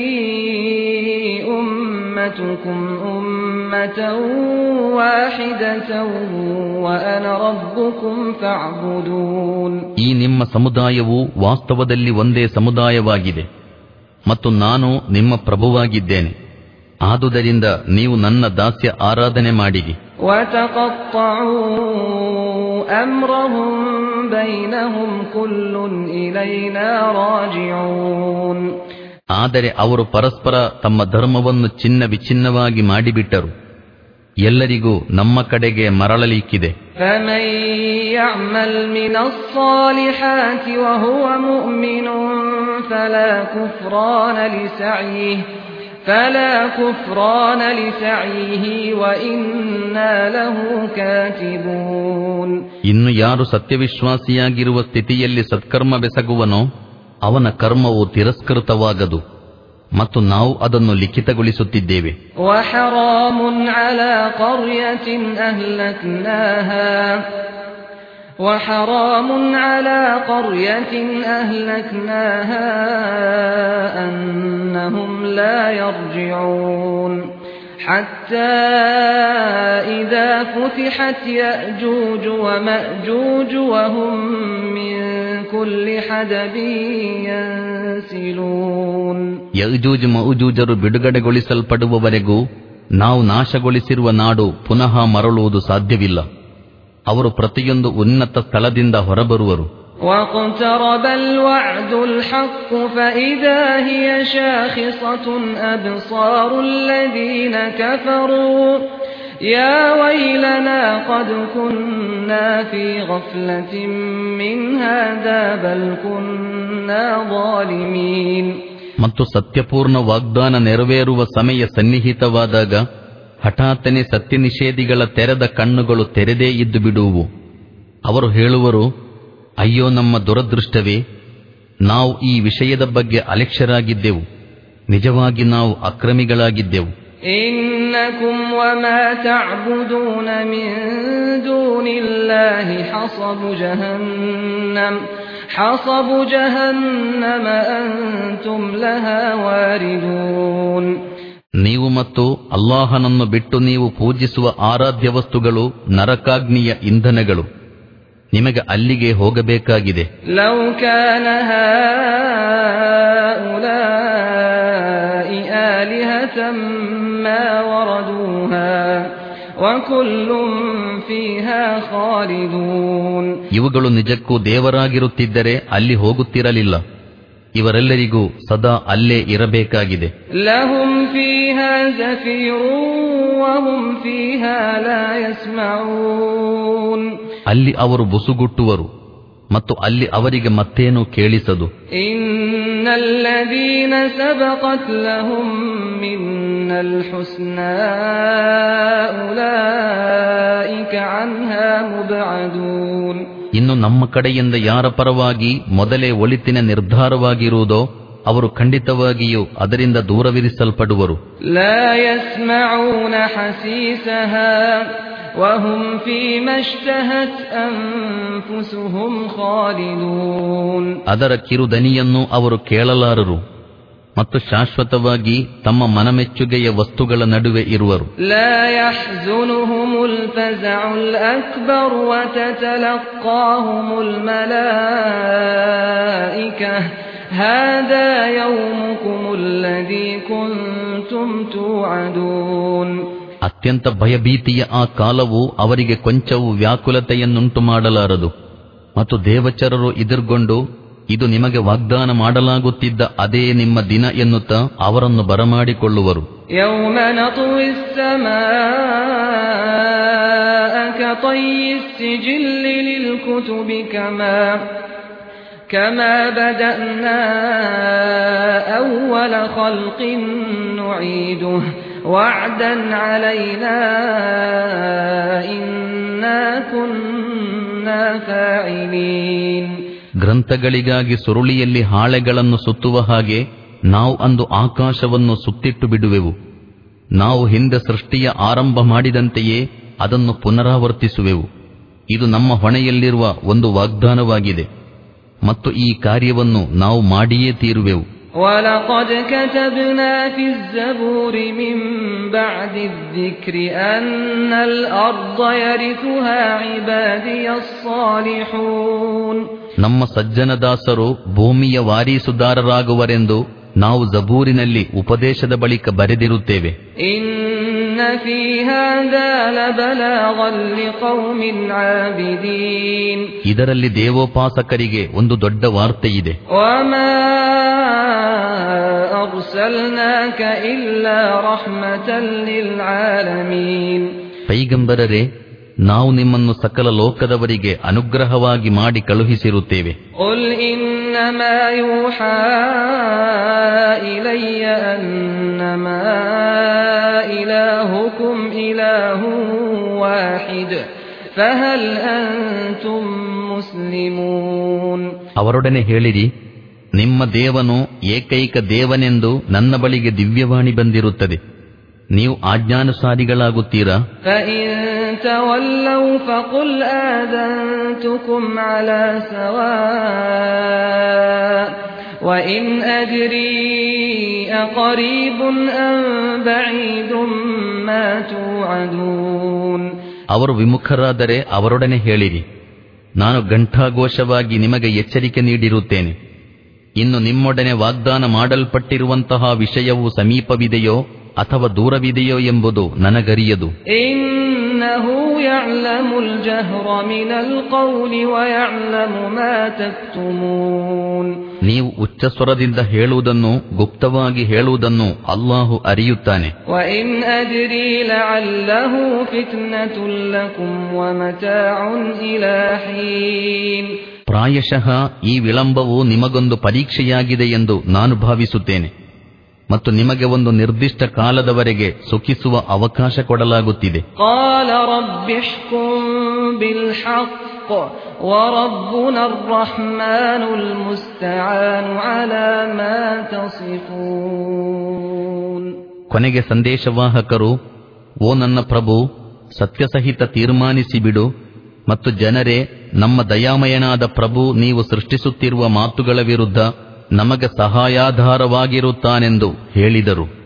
ಉಮ್ಮತುಕುಂ ಉಮ್ಮತನ್ ವಾಹಿದತನ್ ವಅನ ರಬ್ಬುಕುಂ ಫಅ್ಬುದೂನ್. ಈ ನಿಮ್ಮ ಸಮುದಾಯವು ವಾಸ್ತವದಲ್ಲಿ ಒಂದೇ ಸಮುದಾಯವಾಗಿದೆ ಮತ್ತು ನಾನು ನಿಮ್ಮ ಪ್ರಭುವಾಗಿದ್ದೇನೆ. ಆದುದರಿಂದ ನೀವು ನನ್ನ ದಾಸ್ಯ ಆರಾಧನೆ ಮಾಡಿರಿ. أمرهم بينهم كل إلينا راجعون. ಆದರೆ ಅವರು ಪರಸ್ಪರ ತಮ್ಮ ಧರ್ಮವನ್ನು ಚಿನ್ನ ವಿಚ್ಛಿನ್ನವಾಗಿ ಮಾಡಿಬಿಟ್ಟರು. ಎಲ್ಲರಿಗೂ ನಮ್ಮ ಕಡೆಗೆ ಮರಳಲಿಕ್ಕಿದೆ. فمن يعمل من الصالحات وهو مؤمن فلا كفران لسعيه فلا كفران لسعيه وإنا له كاتبون. ಇನ್ನು ಯಾರು ಸತ್ಯವಿಶ್ವಾಸಿಯಾಗಿರುವ ಸ್ಥಿತಿಯಲ್ಲಿ ಸತ್ಕರ್ಮ ಬೆಸಗುವನೋ ಅವನ ಕರ್ಮವು ತಿರಸ್ಕೃತವಾಗದು ಮತ್ತು ನಾವು ಅದನ್ನು ಲಿಖಿತಗೊಳಿಸುತ್ತಿದ್ದೇವೆ. وحرام على قرية أهلكناها وحرام على قرية أهلكناها أنهم لا يرجعون حتى إذا فتحت يأجوج ومأجوج وهم من كل حدب ينسلون. ಯಜೂಜ್ ಮಅಜೂಜರು ಬಿಡುಗಡೆಗೊಳಿಸಲ್ಪಡುವವರೆಗೂ ನಾವು ನಾಶಗೊಳಿಸಿರುವ ನಾಡು ಪುನಃ ಮರಳುವುದು ಸಾಧ್ಯವಿಲ್ಲ. ಅವರು ಪ್ರತಿಯೊಂದು ಉನ್ನತ ಸ್ಥಳದಿಂದ ಹೊರಬರುವರು. واقترب الوعد الحق فإذا هي شاخصة أبصار الذين كفروا يا ويلنا قد كنا في غفلة من هذا بل كنا ظالمين. ಮತ್ತು ಸತ್ಯಪೂರ್ಣ ವಾಗ್ದಾನ ನೆರವೇರುವ ಸಮಯ ಸನ್ನಿಹಿತವಾದಾಗ ಹಠಾತ್ತನೆ ಸತ್ಯ ನಿಷೇಧಿಗಳ ತೆರೆದ ಕಣ್ಣುಗಳು ತೆರೆದೇ ಇದ್ದು ಬಿಡುವು. ಅವರು ಹೇಳುವರು, ಅಯ್ಯೋ ನಮ್ಮ ದುರದೃಷ್ಟವೇ, ನಾವು ಈ ವಿಷಯದ ಬಗ್ಗೆ ಅಲಕ್ಷ್ಯರಾಗಿದ್ದೆವು, ನಿಜವಾಗಿ ನಾವು ಅಕ್ರಮಿಗಳಾಗಿದ್ದೆವು. ಇನ್ನಕುಂ ವಮಾ ತಅಬುದೂನ ಮಿನ್ ದೂನಿಲ್ಲಾಹಿ ಹಸಬು ಜಹನ್ನಂ ಹಸಬು ಜಹನ್ನಮ ಅಂತುಂ ಲಹಾ ವಾರಿದೂನ್. ನೀವು ಮತ್ತು ಅಲ್ಲಾಹನನ್ನು ಬಿಟ್ಟು ನೀವು ಪೂಜಿಸುವ ಆರಾಧ್ಯ ವಸ್ತುಗಳು ನರಕಾಗ್ನಿಯ ಇಂಧನಗಳು, ನಿಮಗೆ ಅಲ್ಲಿಗೆ ಹೋಗಬೇಕಾಗಿದೆ. ಲೌ ಕಾನ ಹಾಉಲಾಇ ಆಲಿಹತಂ ಮಾ ವರದೂಹಾ ವಕುಲ್ಲುಂ ಫೀಹಾ ಖಾಲಿದೂನ್. ಇವುಗಳು ನಿಜಕ್ಕೂ ದೇವರಾಗಿರುತ್ತಿದ್ದರೆ ಅಲ್ಲಿ ಹೋಗುತ್ತಿರಲಿಲ್ಲ. ಇವರೆಲ್ಲರಿಗೂ ಸದಾ ಅಲ್ಲೇ ಇರಬೇಕಾಗಿದೆ. ಲಹುಂ ಫೀಹಾ ಝಫೀರುನ್ ವಹುಂ ಫೀಹಾ ಲಾ ಯಸ್ಮಊನ್. ಅಲ್ಲಿ ಅವರು ಬುಸುಗುಟ್ಟುವರು, ಮತ್ತು ಅಲ್ಲಿ ಅವರಿಗೆ ಮತ್ತೇನೂ ಕೇಳಿಸದು. ಇನ್ನಲ್ಲದೀನ ಸಬಕತ್ ಲಹುಂ ಮಿನ್ನಲ್ ಹುಸ್ನಾ ಉಲೈಕ ಅನ್ಹಾ ಮುಬ್ಅದೂನ್. ಇನ್ನು ನಮ್ಮ ಕಡೆಯಿಂದ ಯಾರ ಪರವಾಗಿ ಮೊದಲೇ ಒಳಿತಿನ ನಿರ್ಧಾರವಾಗಿರುವುದೋ ಅವರು ಖಂಡಿತವಾಗಿಯೂ ಅದರಿಂದ ದೂರವಿರಿಸಲ್ಪಡುವರು. ಲಾ ಯಸ್ಮಊನ ಹಸೀಸಹಾ ವಹುಂ ಫೀಮಾ ಇಶ್ತಹತ್ ಅನ್ಫುಸುಹುಂ ಖಾಲಿದೂನ್. ಅದರ ಕಿರುದನಿಯನ್ನು ಅವರು ಕೇಳಲಾರರು ಮತ್ತು ಶಾಶ್ವತವಾಗಿ ತಮ್ಮ ಮನಮೆಚ್ಚುಗೆಯ ವಸ್ತುಗಳ ನಡುವೆ ಇರುವರು. ಲಾ ಯಹ್ಜುನುಹುಮುಲ್ ಫಜಉಲ್ ಅಕ್ಬರ್ ವತತಲಕ್ಕಾಹುಮುಲ್ ಮಲಾಯಿಕಾ ಹಾದಾ ಯೌಮುಕುಮುಲ್ಲದೀ ಕುಂತುಂ ತುಅದೂನ್. ಅತ್ಯಂತ ಭಯಭೀತಿಯ ಆ ಕಾಲವು ಅವರಿಗೆ ಕೊಂಚವೂ ವ್ಯಾಕುಲತೆಯನ್ನುಂಟು ಮಾಡಲಾರದು ಮತ್ತು ದೇವಚರರು ಎದುರುಗೊಂಡು ಇದು ನಿಮಗೆ ವಾಗ್ದಾನ ಮಾಡಲಾಗುತ್ತಿದ್ದ ಅದೇ ನಿಮ್ಮ ದಿನ ಎನ್ನುತ್ತಾ ಅವರನ್ನು ಬರಮಾಡಿಕೊಳ್ಳುವರು. ಯೌಮ ನತ್ವಿಸ್ ಸಮಾಅ ಕತಯ್ಯಿಸ್ ಸಿಜಿಲ್ಲಿ ಲಿಲ್ ಕುತುಬಿ ಕಮಾ ಕಮಾ ಬದಅನಾ ಅವ್ವಲ ಖಲ್ಕಿನ್ ನುഈದುಹು ವಅದನ್ ಅಲೈನಾ ಇನ್ನಾ ಕುನ್ನಾ ಫಾಯಿಲೀನ್. ಗ್ರಂಥಗಳಿಗಾಗಿ ಸುರುಳಿಯಲ್ಲಿ ಹಾಳೆಗಳನ್ನು ಸುತ್ತುವ ಹಾಗೆ ನಾವು ಅಂದು ಆಕಾಶವನ್ನು ಸುತ್ತಿಟ್ಟು ಬಿಡುವೆವು. ನಾವು ಹಿಂದೆ ಸೃಷ್ಟಿಯ ಆರಂಭ ಮಾಡಿದಂತೆಯೇ ಅದನ್ನು ಪುನರಾವರ್ತಿಸುವೆವು. ಇದು ನಮ್ಮ ಹೊಣೆಯಲ್ಲಿರುವ ಒಂದು ವಾಗ್ದಾನವಾಗಿದೆ ಮತ್ತು ಈ ಕಾರ್ಯವನ್ನು ನಾವು ಮಾಡಿಯೇ ತೀರುವೆವು. وَلَقَدْ كَتَبْنَا فِي الزَّبُورِ مِنْ بَعْدِ الذِّكْرِ أَنَّ الْأَرْضَ يَرِثُهَا عِبَادِيَ الصَّالِحُونَ. ನಮ್ಮ ಸಜ್ಜನದಾಸರು ಭೂಮಿಯ ವಾರೀಸುದಾರರಾಗುವರೆಂದು ನಾವು ಜಬೂರಿನಲ್ಲಿ ಉಪದೇಶದ ಬಳಿಕ ಬರೆದಿರುತ್ತೇವೆ. ಇನ್ನ ಫೀ ಹಾದಾ ಲಬಲಾಗನ್ ಲಿಕೌಮಿನ್ ಆಬಿದೀನ್. ಇದರಲ್ಲಿ ದೇವೋಪಾಸಕರಿಗೆ ಒಂದು ದೊಡ್ಡ ವಾರ್ತೆಯಿದೆ. ವಮಾ ಅರ್ಸಲ್ನಾಕ ಇಲ್ಲಾ ರಹ್ಮತನ್ ಲಿಲ್ ಆಲಮೀನ್. ಪೈಗಂಬರರೇ, ನಾವು ನಿಮ್ಮನ್ನು ಸಕಲ ಲೋಕದವರಿಗೆ ಅನುಗ್ರಹವಾಗಿ ಮಾಡಿ ಕಳುಹಿಸಿರುತ್ತೇವೆ. ಕುಲ್ ಇನ್ನಮಾ ಯೂಹಾ ಇಲಯ್ಯ ಅನ್ನಮಾ ಇಲಾಹುಕುಂ ಇಲಾಹುಂ ವಾಹಿದ್ ಫಹಲ್ ಅಂತುಂ ಮುಸ್ಲಿಮೂನ್. ಅವರೊಡನೆ ಹೇಳಿರಿ, ನಿಮ್ಮ ದೇವನು ಏಕೈಕ ದೇವನೆಂದು ನನ್ನ ಬಳಿಗೆ ದಿವ್ಯವಾಣಿ ಬಂದಿರುತ್ತದೆ. ನೀವು ಆಜ್ಞಾನುಸಾರಿಗಳಾಗುತ್ತೀರಾ? تولوا فقل آذنتكم على سواء وإن أدري أقريب أم بعيد ما توعدون. ಅವರು ವಿಮುಖರಾದರೆ ಅವರೊಡನೆ ಹೇಳಿರಿ, ನಾನು ಘಂಟಾಘೋಷವಾಗಿ ನಿಮಗೆ ಎಚ್ಚರಿಕೆ ನೀಡಿರುತ್ತೇನೆ. ಇನ್ನು ನಿಮ್ಮೊಡನೆ ವಾಗ್ದಾನ ಮಾಡಲ್ಪಟ್ಟಿರುವಂತಹ ವಿಷಯವು ಸಮೀಪವಿದೆಯೋ ಅಥವಾ ದೂರವಿದೆಯೋ ಎಂಬುದು ನನಗರಿಯದು. ಇನ್ನಹು ಯಅಲಮುಲ್ ಜಹ್ರ ಮಿನಲ್ ಕೌಲಿ ವಯಅಲಮು ಮಾ ತಕ್ತುಮೂನ್. ನೀವು ಉಚ್ಚ ಸ್ವರದಿಂದ ಹೇಳುವುದನ್ನು ಗುಪ್ತವಾಗಿ ಹೇಳುವುದನ್ನು ಅಲ್ಲಾಹು ಅರಿಯುತ್ತಾನೆ. ವಇನ್ ಅದ್ರಿ ಲಅಲ್ಲಹು ಫಿತ್ನತುಲ್ ಲಕುಂ ವಮತಾಉನ್ ಇಲಾ ಹೀನ್. ಪ್ರಾಯಶಃ ಈ ವಿಳಂಬವು ನಿಮಗೊಂದು ಪರೀಕ್ಷೆಯಾಗಿದೆ ಎಂದು ನಾನು ಭಾವಿಸುತ್ತೇನೆ ಮತ್ತು ನಿಮಗೆ ಒಂದು ನಿರ್ದಿಷ್ಟ ಕಾಲದವರೆಗೆ ಸುಖಿಸುವ ಅವಕಾಶ ಕೊಡಲಾಗುತ್ತಿದೆ. قال رب احكم بالحق وربنا الرحمن المستعان على ما تصفون. ಕೊನೆಗೆ ಸಂದೇಶವಾಹಕರು, ಓ ನನ್ನ ಪ್ರಭು, ಸತ್ಯಸಹಿತ ತೀರ್ಮಾನಿಸಿ ಬಿಡು ಮತ್ತು ಜನರೇ, ನಮ್ಮ ದಯಾಮಯನಾದ ಪ್ರಭು ನೀವು ಸೃಷ್ಟಿಸುತ್ತಿರುವ ಮಾತುಗಳ ವಿರುದ್ಧ ನಮಗೆ ಸಹಾಯಾಧಾರವಾಗಿರುತ್ತಾನೆಂದು ಹೇಳಿದರು.